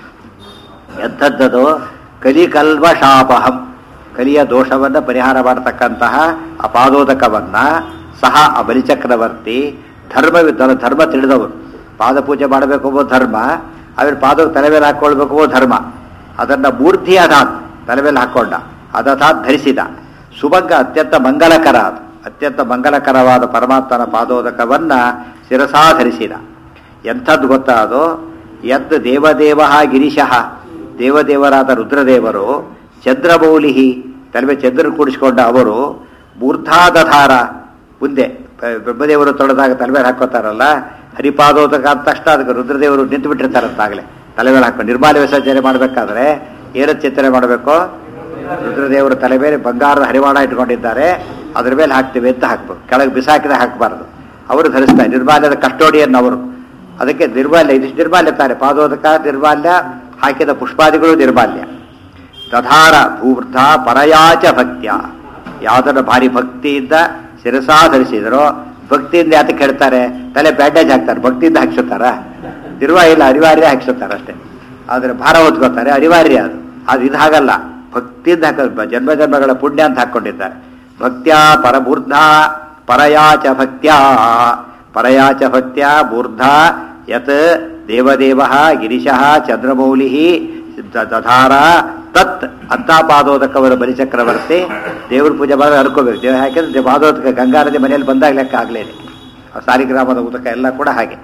ಎಂಥದ್ದದು ಕಲಿಕಲ್ಮಷಾಪಹಂ ಕಲಿಯ ದೋಷವನ್ನು ಪರಿಹಾರ ಮಾಡತಕ್ಕಂತಹ ಆ ಪಾದೋದಕವನ್ನ ಸಹ ಆ ಬಲಿಚಕ್ರವರ್ತಿ ಧರ್ಮ ತಿಳಿದವರು ಪಾದಪೂಜೆ ಮಾಡಬೇಕು ಅನ್ನೋ ಧರ್ಮ, ಅವ್ರ ಪಾದ ತಲೆ ಮೇಲೆ ಹಾಕೊಳ್ಬೇಕು ಧರ್ಮ, ಅದನ್ನು ಮೂರ್ತಿ ಅದಾತ್ ತಲೆ ಮೇಲೆ ಹಾಕೊಂಡ ಅದಥಾತ್ ಧರಿಸಿದ. ಸುಭಂಗ ಅತ್ಯಂತ ಮಂಗಲಕರ ಅದು ಅತ್ಯಂತ ಮಂಗಲಕರವಾದ ಪರಮಾತ್ಮನ ಪಾದೋದಕವನ್ನ ಶಿರಸಾ ಧರಿಸಿದ. ಎಂಥದ್ದು ಗೊತ್ತಾ ಅದು? ಯದ್ ದೇವದೇವ ಗಿರೀಶಃ ದೇವದೇವರಾದ ರುದ್ರದೇವರು ಚಂದ್ರಮೌಲಿಹಿ ತಲೆ ಮೇಲೆ ಚಂದ್ರ ಕೂಡಿಸಿಕೊಂಡ ಅವರು ಮೂರ್ಧಾದಧಾರ ಮುಂದೆ ಬ್ರಹ್ಮದೇವರು ತೊಳೆದಾಗ ತಲೆ ಮೇಲೆ ಹಾಕೋತಾರಲ್ಲ ಹರಿಪಾದೋದಕ ಅಂದ ತಕ್ಷಣ ಅದಕ್ಕೆ ರುದ್ರದೇವರು ನಿಂತು ಬಿಟ್ಟಿರ್ತಾರಂತಾಗಲೇ ತಲೆ ಮೇಲೆ ಹಾಕೊಂಡು ನಿರ್ಮಾಲ್ಯ ವಿಸರ್ಜನೆ ಮಾಡಬೇಕಾದ್ರೆ ಏನದು ಚಿಂತನೆ ಮಾಡಬೇಕು? ರುದ್ರದೇವರು ತಲೆ ಮೇಲೆ ಬಂಗಾರದ ಹರಿವಾಣ ಇಟ್ಕೊಂಡಿದ್ದಾರೆ, ಅದ್ರ ಮೇಲೆ ಹಾಕ್ತೀವಿ ಅಂತ ಹಾಕ್ಬೇಕು, ಕೆಳಗೆ ಬಿಸಾಕಿದ ಹಾಕಬಾರ್ದು. ಅವರು ಧರಿಸ್ತಾರೆ ನಿರ್ಮಾಲ್ಯದ ಕಸ್ಟೋಡಿಯನ್ ಅವರು. ಅದಕ್ಕೆ ನಿರ್ಮಾಲ್ಯ ಇದಿಷ್ಟು ನಿರ್ಮಾಲ್ಯ ತಾರೆ ಪಾದೋದಕ ನಿರ್ಮಾಲ್ಯ, ಹಾಕಿದ ಪುಷ್ಪಾದಿಗಳು ನಿರ್ಮಾಲ್ಯ. ತಥಾರ ಭೂರ್ಧ ಪರಯಾಚ ಭಕ್ತ್ಯ ಯಾವುದನ್ನು ಭಾರಿ ಭಕ್ತಿಯಿಂದ ಶಿರಸಾ ಧರಿಸಿದರೋ ಭಕ್ತಿಯಿಂದ ಯಾತಕ್ಕೆ ಹೇಳ್ತಾರೆ? ತಲೆ ಬ್ಯಾಂಡೇಜ್ ಹಾಕ್ತಾರೆ, ಭಕ್ತಿಯಿಂದ ಹಾಕ್ಸುತ್ತಾರ? ಇಲ್ಲ, ಅನಿವಾರ್ಯ ಹಾಕ್ಸುತ್ತಾರೆ ಅಷ್ಟೇ. ಆದರೆ ಭಾರ ಹೊತ್ಕೋತಾರೆ, ಅನಿವಾರ್ಯ ಅದು ಇದು ಹಾಗಲ್ಲ, ಭಕ್ತಿಯಿಂದ ಹಾಕೋದು ಜನ್ಮ ಜನ್ಮಗಳ ಪುಣ್ಯ ಅಂತ ಹಾಕ್ಕೊಂಡಿದ್ದಾರೆ. ಭಕ್ತ್ಯಾ ಪರಬೂರ್ಧ ಪರಯಾಚ ಭಕ್ತ್ಯಾ ಪರಯಾಚ ಭಕ್ತ್ಯಾ ಬೂರ್ಧ ಯತ್ ದೇವದೇವ ಗಿರೀಶಃ ಚಂದ್ರಮೌಲಿ ದಧಾರ ತತ್ ಅಂತ ಪಾದೋದಕವರು ಬಲಿಚಕ್ರವರ್ತಿ ದೇವ್ರ ಪೂಜೆ ಮಾಡಿ ಅನ್ಕೋಬೇಕು. ದೇವ ಯಾಕೆಂದ್ರೆ ಪಾದೋದಕ ಗಂಗಾ ನದಿ ಮನೆಯಲ್ಲಿ ಬಂದಾಗ ಲೆಕ್ಕ ಆಗ್ಲೇನೆ. ಸಾಲಿಗ್ರಾಮದ ಉದಕ ಎಲ್ಲ ಕೂಡ ಹಾಗೆ.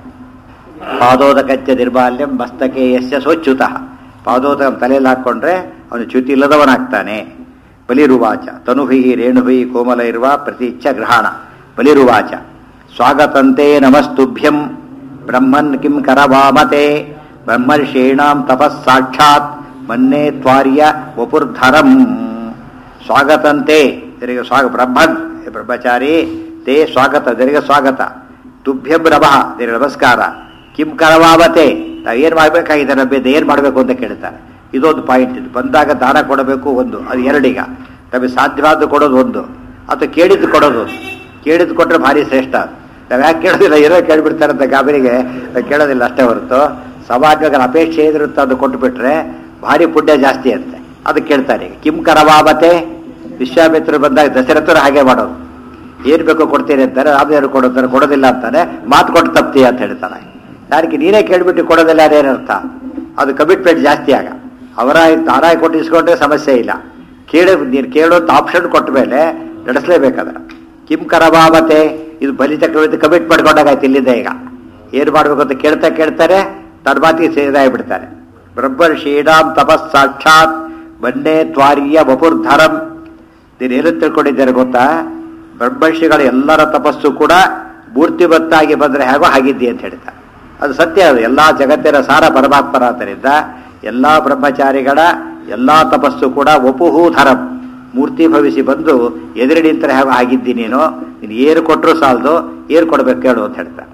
ಪಾದೋದಕಚ್ಚ ನಿರ್ಮಾಲ್ಯಂ ಮಸ್ತಕೆ ಯಸ್ಯ ಸೋಚ್ಯುತಃ ಪಾದೋದಕ ತಲೆಯಲ್ಲಿ ಹಾಕ್ಕೊಂಡ್ರೆ ಅವನು ಚ್ಯುತಿ ಇಲ್ಲದವನಾಗ್ತಾನೆ. ಬಲಿರುವಾಚ ತನುಭಿ ರೇಣುಭಿ ಕೋಮಲ ಇರುವ ಪ್ರತಿಚ್ಛ ಗ್ರಹಣ. ಬಲಿರುವಾಚ ಸ್ವಾಗತಂತೆ ನಮಸ್ತುಭ್ಯಂ ಬ್ರಹ್ಮನ್ ಕಿಂ ಕರವಾಮತೆ ಬ್ರಹ್ಮರ್ಷೀಣಾಂ ತಪಸ್ಸಾಕ್ಷಾತ್ ಮನ್ನೇ ತ್ವಾರ್ಯ ವಪುರ್ಧರಂ. ಸ್ವಾಗತಂತೆ ಬ್ರಹ್ಮನ್ ಬ್ರಹ್ಮಚಾರಿ ತೇ ಸ್ವಾಗತ ದರಿಗೆ ಸ್ವಾಗತ, ತುಭ್ಯಂ ನಮಃ ನಿನಗೆ ನಮಸ್ಕಾರ, ಕಿಂ ಕರವಾಮತೆ ನಾವೇನು ಮಾಡಬೇಕಾಗಿದೆ ನಮ್ಮಿಂದ ಏನು ಮಾಡಬೇಕು ಅಂತ ಕೇಳ್ತಾರೆ. ಇದೊಂದು ಪಾಯಿಂಟ್. ಇದು ಬಂದಾಗ ದಾನ ಕೊಡಬೇಕು ಒಂದು, ಅದು ಎರಡೀಗ ನಮಗೆ ಸಾಧ್ಯವಾದ ಕೊಡೋದು ಒಂದು, ಅಥವಾ ಕೇಳಿದ್ದು ಕೊಡೋದು ಒಂದು. ಕೇಳಿದ್ದು ಕೊಟ್ಟರೆ ಭಾರಿ ಶ್ರೇಷ್ಠ. ನಾವು ಯಾಕೆ ಕೇಳೋದಿಲ್ಲ, ಏನೋ ಕೇಳಿಬಿಡ್ತಾರೆ ಅಂತ ಗಾಬರಿಗೆ ಕೇಳೋದಿಲ್ಲ ಅಷ್ಟೇ ಹೊರತು ಸಮಾಜಗಳ ಅಪೇಕ್ಷೆ ಇದಿರುತ್ತೆ ಅದು ಕೊಟ್ಟುಬಿಟ್ರೆ ಭಾರಿ ಪುಣ್ಯ ಜಾಸ್ತಿ ಅಂತೆ. ಅದು ಕೇಳ್ತಾರೆ. ಈಗ ಕಿಂ ಕರವಾಮತೆ ವಿಶ್ವಾಮಿತ್ರರು ಬಂದಾಗ ದಶರಥರು ಹಾಗೆ ಮಾಡೋದು. ಏನು ಬೇಕೋ ಕೊಡ್ತೀನಿ ಅಂತಾರೆ, ರಾಮದೇವರು ಕೊಡೋತಾರೆ, ಕೊಡೋದಿಲ್ಲ ಅಂತಾನೆ, ಮಾತು ಕೊಟ್ಟು ತಪ್ತೀಯ ಅಂತ ಹೇಳ್ತಾನೆ. ಯಾರಿಗೆ ನೀನೇ ಕೇಳಿಬಿಟ್ಟು ಕೊಡೋದಿಲ್ಲ ಅದೇನರ್ಥ? ಅದು ಕಮಿಟ್ಮೆಂಟ್ ಜಾಸ್ತಿ ಆಗ. ಅವರ ತಾನಾಗಿ ಕೊಟ್ಟು ಇಸ್ಕೊಂಡ್ರೆ ಸಮಸ್ಯೆ ಇಲ್ಲ. ನೀನು ಕೇಳೋಂಥ ಆಪ್ಷನ್ ಕೊಟ್ಟ ಮೇಲೆ ನಡೆಸಲೇಬೇಕಾದ್ರೆ ಕಿಂ ಕರವಾಮತೆ ಇದು ಬಲಿ ಚಕ್ರವರ್ತಿ ಕಮಿಟ್ ಮಾಡ್ಕೊಂಡಾಗಾಯ್ತು. ಇಲ್ಲಿಂದ ಈಗ ಏನು ಮಾಡಬೇಕು ಅಂತ ಕೇಳ್ತಾರೆ, ತನ್ನ ಮಾತಿಗೆ ಸೇರಿದಾಗಿಬಿಡ್ತಾರೆ. ಬ್ರಹ್ಮರ್ಷೀಣಾಂ ತಪಸ್ಸಾಕ್ಷಾತ್ ಮನ್ನೇ ತ್ವಾರ್ಯ ವಪುರ್ಧರಂ. ನೀನೇನು ತಿಳ್ಕೊಂಡಿದ್ದಾರೆ ಗೊತ್ತಾ? ಬ್ರಹ್ಮರ್ಷಿಗಳ ಎಲ್ಲರ ತಪಸ್ಸು ಕೂಡ ಮೂರ್ತಿಬತ್ತಾಗಿ ಬಂದರೆ ಹೇಗೋ ಆಗಿದ್ದಿ ಅಂತ ಹೇಳ್ತಾರೆ. ಅದು ಸತ್ಯ. ಅದು ಎಲ್ಲ ಜಗತ್ತಿನ ಸಾರ ಪರಮಾತ್ಮರಾದ್ದರಿಂದ ಎಲ್ಲ ಬ್ರಹ್ಮಚಾರಿಗಳ ಎಲ್ಲ ತಪಸ್ಸು ಕೂಡ ವಪುಹೂಧರಂ ಮೂರ್ತಿ ಭವಿಸಿ ಬಂದು ಎದುರು ನಿಂತರೆ ಹೇಗೋ ಆಗಿದ್ದಿ ನೀನು ಏನು ಕೊಟ್ಟರು ಸಾಲದು, ಏನು ಕೊಡ್ಬೇಕು ಕೇಳು ಅಂತ ಹೇಳ್ತಾರೆ.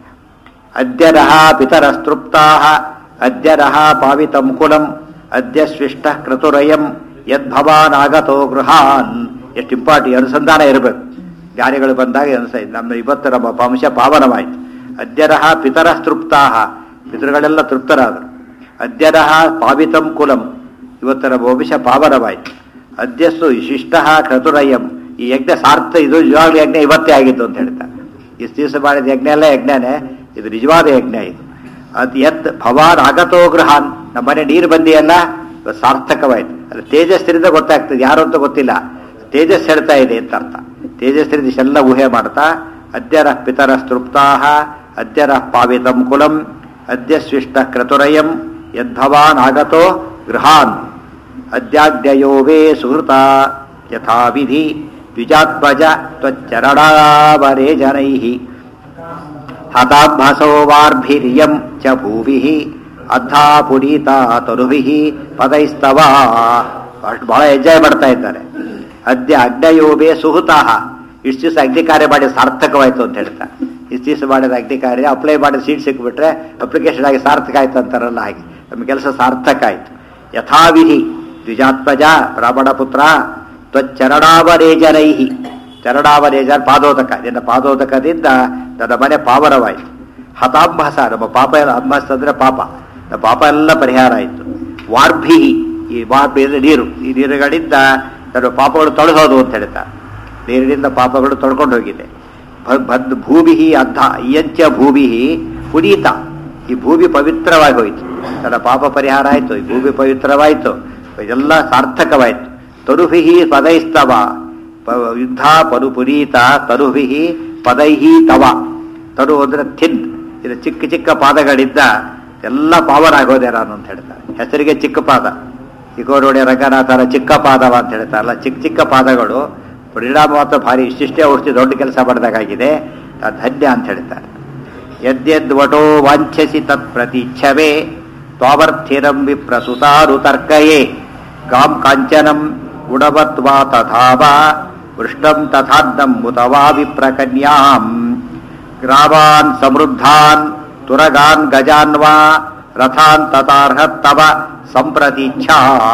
ಅದ್ಯರಹ ಪಿತರಸ್ತೃಪ್ತಾಹ ಅದ್ಯರಹ ಪಾವಿತಂ ಕುಲಂ ಅದ್ಯ ಸ್ವಿಷ್ಟ ಕ್ರತುರಯಂ ಯದ್ಭವಾನ್ ಆಗತೋ ಗೃಹಾನ್. ಎಷ್ಟು ಇಂಪಾರ್ಟೆಂಟ್ ಅನುಸಂಧಾನ ಇರಬೇಕು. ಜ್ಞಾನಿಗಳು ಬಂದಾಗ ನಮ್ಮ ಇವತ್ತು ನಮ್ಮ ವಂಶ ಪಾವನವಾಯಿತು. ಅದ್ಯರಹ ಪಿತರಸ್ತೃಪ್ತಾಹ ಪಿತೃಗಳೆಲ್ಲ ತೃಪ್ತರಾದರು. ಅದ್ಯರಹ ಪಾವಿತಂ ಕುಲಂ ಇವತ್ತು ನಮ್ಮ ವಂಶ ಪಾವನವಾಯಿತು. ಅದ್ಯಸ್ಸು ಶಿಷ್ಟ ಕ್ರತುರಯಂ ಈ ಯಜ್ಞ ಸಾರ್ಥ. ಇದು ನಿಜವಾಗ್ಲೂ ಯಜ್ಞ ಇವತ್ತೇ ಆಗಿತ್ತು ಅಂತ ಹೇಳ್ತಾರೆ. ಇಷ್ಟು ದಿವಸ ಮಾಡಿದ ಯಜ್ಞ ಎಲ್ಲ ಯಜ್ಞನೇ, ಇದು ನಿಜವಾದ ಯಜ್ಞ ಇದು. ಅದು ಯತ್ ಭವಾನ್ ಆಗತೋ ಗೃಹಾನ್ ನಮ್ಮ ಮನೆ ನೀರು ಬಂದಿಯಲ್ಲ ಸಾರ್ಥಕವಾಯಿತು. ಅದು ತೇಜಸ್ಸಿನಿಂದ ಗೊತ್ತಾಗ್ತದೆ, ಯಾರು ಅಂತ ಗೊತ್ತಿಲ್ಲ, ತೇಜಸ್ ಹೇಳ್ತಾ ಇದೆ ಅಂತ ಅರ್ಥ. ತೇಜಸ್ಸಿನಿಂದ ಇಷ್ಟೆಲ್ಲ ಊಹೆ ಮಾಡ್ತಾ ಅದ್ಯರ ಪಿತರ ಸ್ತೃಪ್ತಾಹ ಅದ್ಯರ ಪಾವಿತಂ ಕುಲಂ ಅದ್ಯಸ್ವಿಷ್ಟ ಕ್ರತುರಯಂ ಯದ್ಭವಾನ್ ಆಗತೋ ಗೃಹಾನ್ ಅದ್ಯಾದ್ಯಯೋ ವೇ ಸುಹೃತ ಯಥಾವಿಧಿ ದ್ವಿಜಾತ್ಮಜ ತ್ವಚ್ಚರಣಾವರೇಜನೈಃ ಹತಾಭ್ಯಸೋ ವಾರ್ಭಿರ್ಯಂ ಚ ಭೂವಿಃ ಅದ್ಧಾ ಪುನೀತಾ ತನುಭಿಃ ಪದೈಸ್ತವ. ಅಷ್ಟು ಬಹಳ ಎಂಜಾಯ್ ಮಾಡ್ತಾ ಇದ್ದಾರೆ. ಅದ್ಯ ಅಗ್ನಯೋಬೇ ಸುಹುತಾಹ, ಇಷ್ಟು ದಿವಸ ಅಗ್ನಿ ಕಾರ್ಯ ಮಾಡಿ ಸಾರ್ಥಕವಾಯಿತು ಅಂತ ಹೇಳ್ತಾರೆ. ಇಷ್ಟು ದಿವಸ ಮಾಡಿದ ಅಗ್ನಿ ಕಾರ್ಯ ಅಪ್ಲೈ ಮಾಡಿದ ಸೀಟ್ ಸಿಕ್ಬಿಟ್ರೆ ಅಪ್ಲಿಕೇಶನ್ ಆಗಿ ಸಾರ್ಥಕ ಆಯ್ತು ಅಂತಾರಲ್ಲ, ಹಾಗೆ ನಮ್ಮ ಕೆಲಸ ಸಾರ್ಥಕ ಆಯಿತು. ಯಥಾವಿಧಿ ದ್ವಿಜಾತ್ಮಜ ಬ್ರಾಹ್ಮಣ ಪುತ್ರ ತ್ವಚ್ಚರಣಾವರೇಜನೈಹಿ, ಚರಣಾವರೇಜ ಪಾದೋದಕ, ನಿನ್ನ ಪಾದೋದಕದಿಂದ ನನ್ನ ಮನೆ ಪಾವನವಾಯಿತು. ಹತಾಂಬಸ, ನಮ್ಮ ಪಾಪ ಎಲ್ಲ, ಅಂಬಸ ಅಂದರೆ ಪಾಪ, ನಮ್ಮ ಪಾಪ ಎಲ್ಲ ಪರಿಹಾರ ಆಯಿತು. ವಾರ್ಭಿಹಿ, ಈ ವಾರ್ಭಿ ಅಂದರೆ ನೀರು, ಈ ನೀರುಗಳಿಂದ ನನ್ನ ಪಾಪಗಳು ತೊಳೆದೋದು ಅಂತ ಹೇಳ್ತಾರೆ. ನೀರಿನಿಂದ ಪಾಪಗಳು ತೊಳ್ಕೊಂಡು ಹೋಗಿದೆ. ಭೂಮಿ ಅದ್ಧ ಇಯಂಚ ಭೂಮಿ ಪುನೀತ, ಈ ಭೂಮಿ ಪವಿತ್ರವಾಗಿ ಹೋಯಿತು, ನನ್ನ ಪಾಪ ಪರಿಹಾರ ಆಯಿತು, ಈ ಭೂಮಿ ಪವಿತ್ರವಾಯಿತು, ಇದೆಲ್ಲ ಸಾರ್ಥಕವಾಯಿತು. ತನುಭಿ ಪದೈಸ್ತವ, ಯುದ್ಧ ಪನು ಪುನೀತ ತನುಭಿ ಪದೈಹಿ ತವ. ತನು ಅಂದ್ರೆ ಥಿನ್, ಇದು ಚಿಕ್ಕ ಚಿಕ್ಕ ಪಾದಗಳಿಂದ ಎಲ್ಲ ಪಾವನಾಗೋದೆ ನಾನು ಅಂತ ಹೇಳ್ತಾರೆ. ಹೆಸರಿಗೆ ಚಿಕ್ಕ ಪಾದ, ಚಿಕ್ಕೋಡಿ ರಂಗನಾಥರ ಚಿಕ್ಕ ಪಾದವ ಅಂತ ಹೇಳ್ತಾರಲ್ಲ, ಚಿಕ್ಕ ಚಿಕ್ಕ ಪಾದಗಳು ಪರಿಣಾಮ ಮಾತ್ರ ಭಾರಿ, ಇಷ್ಟಿಷ್ಟೇ ಔಷಧಿ ದೊಡ್ಡ ಕೆಲಸ ಮಾಡಿದಾಗಿದೆ, ಧನ್ಯ ಅಂತ ಹೇಳ್ತಾರೆ. ಯದ್ಯದ್ ವಟೋ ವಾಂಛಸಿ ತತ್ ಪ್ರತಿಚ್ಛವೇ ತ್ವಾವರ್ಥಿರಂ ವಿಪ್ರಸುತಾರು ತರ್ಕಯೇ ಗಾಂ ಕಾಂಚನಂ ಗುಣವತ್ವಾ ತಥಾವ ವೃಷ್ಟಂ ತಥಾರ್ಧಂ ಮುತವಾ ವಿಪ್ರಕನ್ಯಾಂ ಗ್ರಾಮಾನ್ ಸಮೃದ್ಧಾನ್ ತುರಗಾನ್ ಗಜಾನ್ವಾ ರಥಾನ್ ತಥಾರ್ಹತ್ತವ ಸಂಪ್ರತಿಚ್ಛಾ.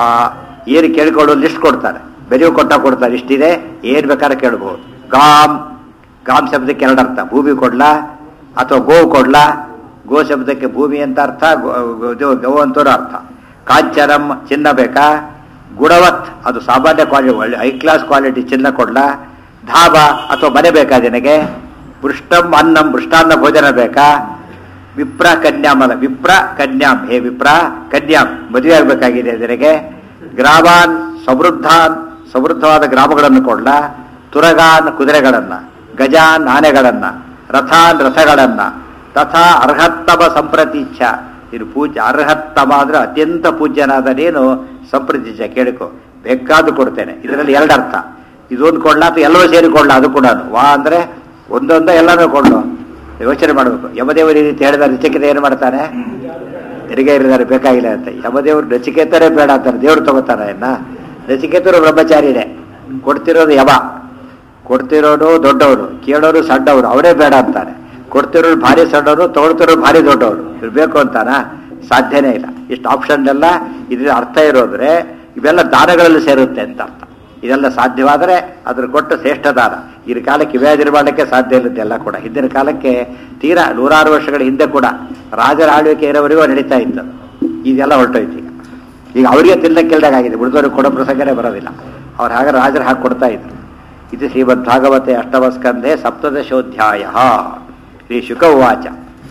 ಏನು ಕೇಳ್ಕೊಳ್ಳೋ ಲಿಸ್ಟ್ ಕೊಡ್ತಾರೆ, ಬೆರೆಯು ಕೊಡ್ತಾರೆ, ಇಷ್ಟಿದೆ, ಏನು ಬೇಕಾದ್ರೆ ಕೇಳ್ಬೋದು. ಗಾಮ್, ಗಾಮ್ ಶಬ್ದಕ್ಕೆ ಎರಡರ್ಥ, ಭೂಮಿ ಕೊಡ್ಲಾ ಅಥವಾ ಗೋವು ಕೊಡ್ಲಾ. ಗೋ ಶಬ್ದಕ್ಕೆ ಭೂಮಿ ಅಂತ ಅರ್ಥ, ಗೋ ಅಂತೋರ ಅರ್ಥ. ಕಾಂಚನಂ, ಚಿನ್ನ ಬೇಕಾ. ಗುಣವತ್, ಅದು ಸಾಮಾನ್ಯ ಕ್ವಾಲಿಟಿ, ಒಳ್ಳೆ ಹೈ ಕ್ಲಾಸ್ ಕ್ವಾಲಿಟಿ ಚಿನ್ನ ಕೊಡ್ಲಾ. ಧಾಬ ಅಥವಾ ಮನೆ ಬೇಕಾ ನಿನಗೆ. ಪೃಷ್ಟಂ ಅನ್ನಂ, ಪೃಷ್ಟಾನ್ನ ಭೋಜನ ಬೇಕಾ. ವಿಪ್ರ ಕನ್ಯಾಮ್ ಅಲ್ಲ, ವಿಪ್ರ ಕನ್ಯಾಮ್, ಹೇ ವಿಪ್ರ ಕನ್ಯಾಮ್, ಮದುವೆ ಆಗಬೇಕಾಗಿದೆ ನಿನಗೆ. ಗ್ರಾಮಾನ್ ಸಮೃದ್ಧಾನ್, ಸಮೃದ್ಧವಾದ ಗ್ರಾಮಗಳನ್ನು ಕೊಡ್ಲಾ. ತುರಗಾನ್, ಕುದುರೆಗಳನ್ನ. ಗಜಾನ್, ಆನೆಗಳನ್ನ. ರಥಾನ್, ರಥಗಳನ್ನ. ತಥಾ ಅರ್ಹತ್ತಮ ಸಂಪ್ರತಿಚ್ಛ, ಇದು ಪೂಜ್ಯ. ಅರ್ಹತ್ತಮ ಅಂದ್ರೆ ಅತ್ಯಂತ ಪೂಜ್ಯನಾದ ನೀನು ಸಂಪ್ರತಿಚ್ಛ, ಕೇಳಿಕೊ, ಬೇಕಾದ್ದು ಕೊಡ್ತೇನೆ. ಇದರಲ್ಲಿ ಎರಡರ್ಥ, ಇದೊಂದು ಕೊಡ್ಲಾ ಅಥವಾ ಎಲ್ಲವೂ ಸೇರಿ ಕೊಡ್ಲಾ, ಅದು ಕೂಡ. ವಾ ಅಂದ್ರೆ ಒಂದೊಂದ ಎಲ್ಲನೂ ಕೊಡ್ಲು, ಯೋಚನೆ ಮಾಡಬೇಕು. ಯಮದೇವರು ಈ ರೀತಿ ಹೇಳಿದ ನಚಿಕೇತ ಏನು ಮಾಡ್ತಾನೆ, ತೆರಿಗೆ ಇರಿದ್ದಾರೆ ಬೇಕಾಗಿಲ್ಲ ಅಂತ. ಯಮದೇವರು ನಚಿಕೇತರೇ ಬೇಡ ಅಂತಾರೆ, ದೇವರು ತಗೋತಾರ ಇನ್ನ. ನಚಿಕೇತರು ಬ್ರಹ್ಮಚಾರಿನೇ, ಕೊಡ್ತಿರೋದು ಯಮ, ಕೊಡ್ತಿರೋನು ದೊಡ್ಡವರು, ಕೇಳೋರು ಸಣ್ಣವರು, ಅವರೇ ಬೇಡ ಅಂತಾನೆ. ಕೊಡ್ತಿರೋರು ಭಾರಿ ಸಣ್ಣವರು, ತಗೊಳ್ತಿರೋರು ಭಾರಿ ದೊಡ್ಡವರು, ಇರಬೇಕು ಅಂತಾನ, ಸಾಧ್ಯನೇ ಇಲ್ಲ. ಇಷ್ಟು ಆಪ್ಷನ್ ಎಲ್ಲ ಇದ್ರ ಅರ್ಥ ಇರೋದ್ರೆ ಇವೆಲ್ಲ ದಾನಗಳಲ್ಲಿ ಸೇರುತ್ತೆ ಅಂತ ಅರ್ಥ. ಇದೆಲ್ಲ ಸಾಧ್ಯವಾದರೆ ಅದ್ರ ಕೊಟ್ಟು ಶ್ರೇಷ್ಠ ದಾನ. ಈಗಿನ ಕಾಲಕ್ಕೆ ಇವ್ಯಾಜನ ಮಾಡಲಿಕ್ಕೆ ಸಾಧ್ಯ ಇಲ್ಲದೆಲ್ಲ ಕೂಡ. ಹಿಂದಿನ ಕಾಲಕ್ಕೆ ತೀರಾ 106 ವರ್ಷಗಳ ಹಿಂದೆ ಕೂಡ ರಾಜರ ಆಳ್ವಿಕೆ ಇರೋವರೆಗೂ ನಡೀತಾ ಇತ್ತು. ಇದೆಲ್ಲ ಹೊರಟೋಯ್ತು ಈಗ. ಈಗ ಅವರಿಗೆ ತಿನ್ನಕ್ಕಿಲ್ದಾಗಿದೆ, ಉಳಿದವ್ರಿಗೆ ಕೊಡೋ ಪ್ರಸಂಗನೇ ಬರೋದಿಲ್ಲ. ಅವ್ರು ಹಾಗೆ ರಾಜರು ಹಾಕಿ ಕೊಡ್ತಾ ಇದ್ರು. ಇದು ಶ್ರೀಮದ್ ಭಾಗವತೆ ಅಷ್ಟಮಸ್ಕಂಧೆ ಸಪ್ತದಶೋಧ್ಯಾಯ. ಶ್ರೀ ಶುಕ ಉವಾಚ.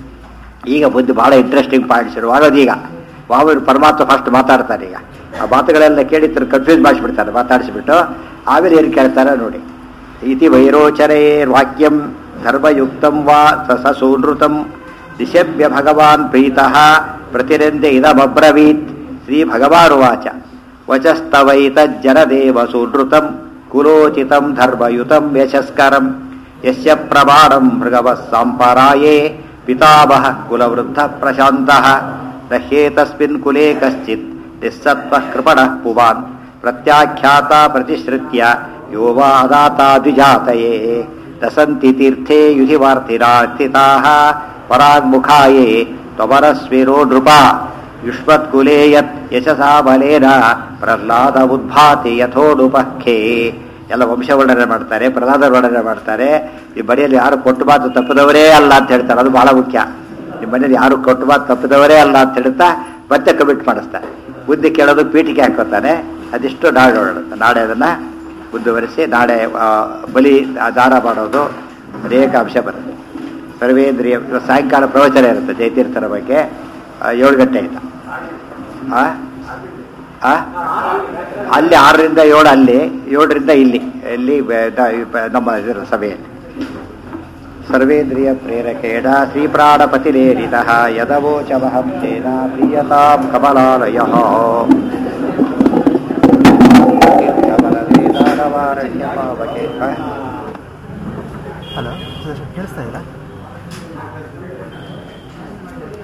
ಈಗ ಬುದ್ಧಿ ಬಹಳ ಇಂಟ್ರೆಸ್ಟಿಂಗ್ ಪಾಯಿಂಟ್ಸ್ ಇರುವಾಗದು. ಈಗ ವಾಮನ ಪರಮಾತ್ಮ ಫಸ್ಟ್ ಮಾತಾಡ್ತಾರೆ. ಈಗ ಆ ಮಾತುಗಳೆಲ್ಲ ಕೇಳಿದ್ರು ಕನ್ಫ್ಯೂಸ್ ಮಾಡಿಸ್ಬಿಡ್ತಾರೆ, ಮಾತಾಡಿಸ್ಬಿಟ್ಟು ಆಮೇಲೆ ಏನು ಕೇಳ್ತಾರೆ ನೋಡಿ. ಇತಿ ವೈರೋಚರೇರ್ವಾಕ್ಯಂ ಧರ್ಮಯುಕ್ತಂ ವಾ ಸಸೂನೃತಂ ದಿಶಭ್ಯ ಭಗವಾನ್ ಪ್ರೀತಃ ಪ್ರತಿರಂದೆ ಇದಮಬ್ರವೀತ್. ಶ್ರೀ ಭಗವಾನುವಾಚ. ವಚಸ್ತವೈತಜ್ಜನದೇವ ಸೂನೃತಂ ಕುಲೋಚಿತಂ ಧರ್ಮಯುತಂ ಯಶಸ್ಕರಂ ಯಸ್ಯ ಪ್ರಮಾಣಂ ಮೃಗವಃ ಸಾಂಪರಾಯೇ ಪಿತಾಮಹ ಕುಲವೃದ್ಧ ಪ್ರಶಾಂತಃ ನಹ್ಯೇತಸ್ಮಿನ್ ಕುಲೇ ಕಶ್ಚಿತ್ ನಿಸ್ಸತ್ವಃ ಕೃಪಣಃ ಪುಮಾನ್ ಪ್ರತ್ಯಾಖ್ಯಾತ ಪ್ರತಿಶ್ರುತ್ಯ ಯೋ ವಾ ಅದಾತಾ ದ್ವಿಜಾತಯೇ ದಸಂತಿ ತೀರ್ಥೇ ಯುಧಿವಾರ್ಥಿರಾರ್ಥಿತಾಃ ಪರಾಗ್ಮುಖಾಯೇ ತ್ವಮರಸ್ವಿರೋ ನೃಪಾ ಯುಷ್ಮತ್ಕುಲೇ ಯತ್ ಯಶಸಾ ಬಲೇನ ಪ್ರಹ್ಲಾದ ಉದ್ಭಾತಿ ಯಥೋಡುಪಖ್ಯೇ. ಎಲ್ಲ ವಂಶವರ್ಣನೆ ಮಾಡ್ತಾರೆ, ಪ್ರಹ್ಲಾದ ವರ್ಣನೆ ಮಾಡ್ತಾರೆ. ಈ ಮನೆಯಲ್ಲಿ ಯಾರು ಕೊಟ್ಟು ಮಾತು ತಪ್ಪಿದವರೇ ಅಲ್ಲ ಅಂತ ಹೇಳ್ತಾರೆ, ಅದು ಬಹಳ ಮುಖ್ಯ. ನಿಮ್ಮ ಮನೇಲಿ ಯಾರು ಕೊಟ್ಟು ಮಾತು ತಪ್ಪಿದವರೇ ಅಲ್ಲ ಅಂತ ಹೇಳ್ತಾ ಮತ್ತೆ ಕಮಿಟ್ ಮಾಡಿಸ್ತಾರೆ. ಬುದ್ಧಿ ಕೇಳೋದು ಪೀಠಿಗೆ ಹಾಕೋತಾನೆ. ಅದಿಷ್ಟು ನಾಳೆ ನೋಡೋಣ. ನಾಳೆ ಅದನ್ನು ಮುಂದುವರಿಸಿ ನಾಳೆ ಬಲಿ ದಾನ ಮಾಡೋದು ಅನೇಕ ಅಂಶ ಬರುತ್ತೆ. ಸರ್ವೇಂದ್ರಿಯ ಸಾಯಂಕಾಲ ಪ್ರವಚನ ಇರುತ್ತೆ ಜಯತೀರ್ಥರ ಬಗ್ಗೆ 7 ಗಂಟೆಯಿಂದ. ಅಲ್ಲಿ 6ರಿಂದ 7, ಅಲ್ಲಿ 7ರಿಂದ ಇಲ್ಲಿ ನಮ್ಮ ಇದರ ಸಭೆಯಲ್ಲಿ. ಸರ್ವೇಂದ್ರಿಯ ಪ್ರೇರಕೇಣ ಶ್ರೀಪ್ರಾಣಪತಿರೇರಿತಃ ಯದವೋಚಮಹಂ ತೇನ ಪ್ರೀಯತಾಂ ಕಮಲಾಲಯಃ ಹಲೋ ಕೇಳಿಸ್ತಾ ಇಲ್ಲ?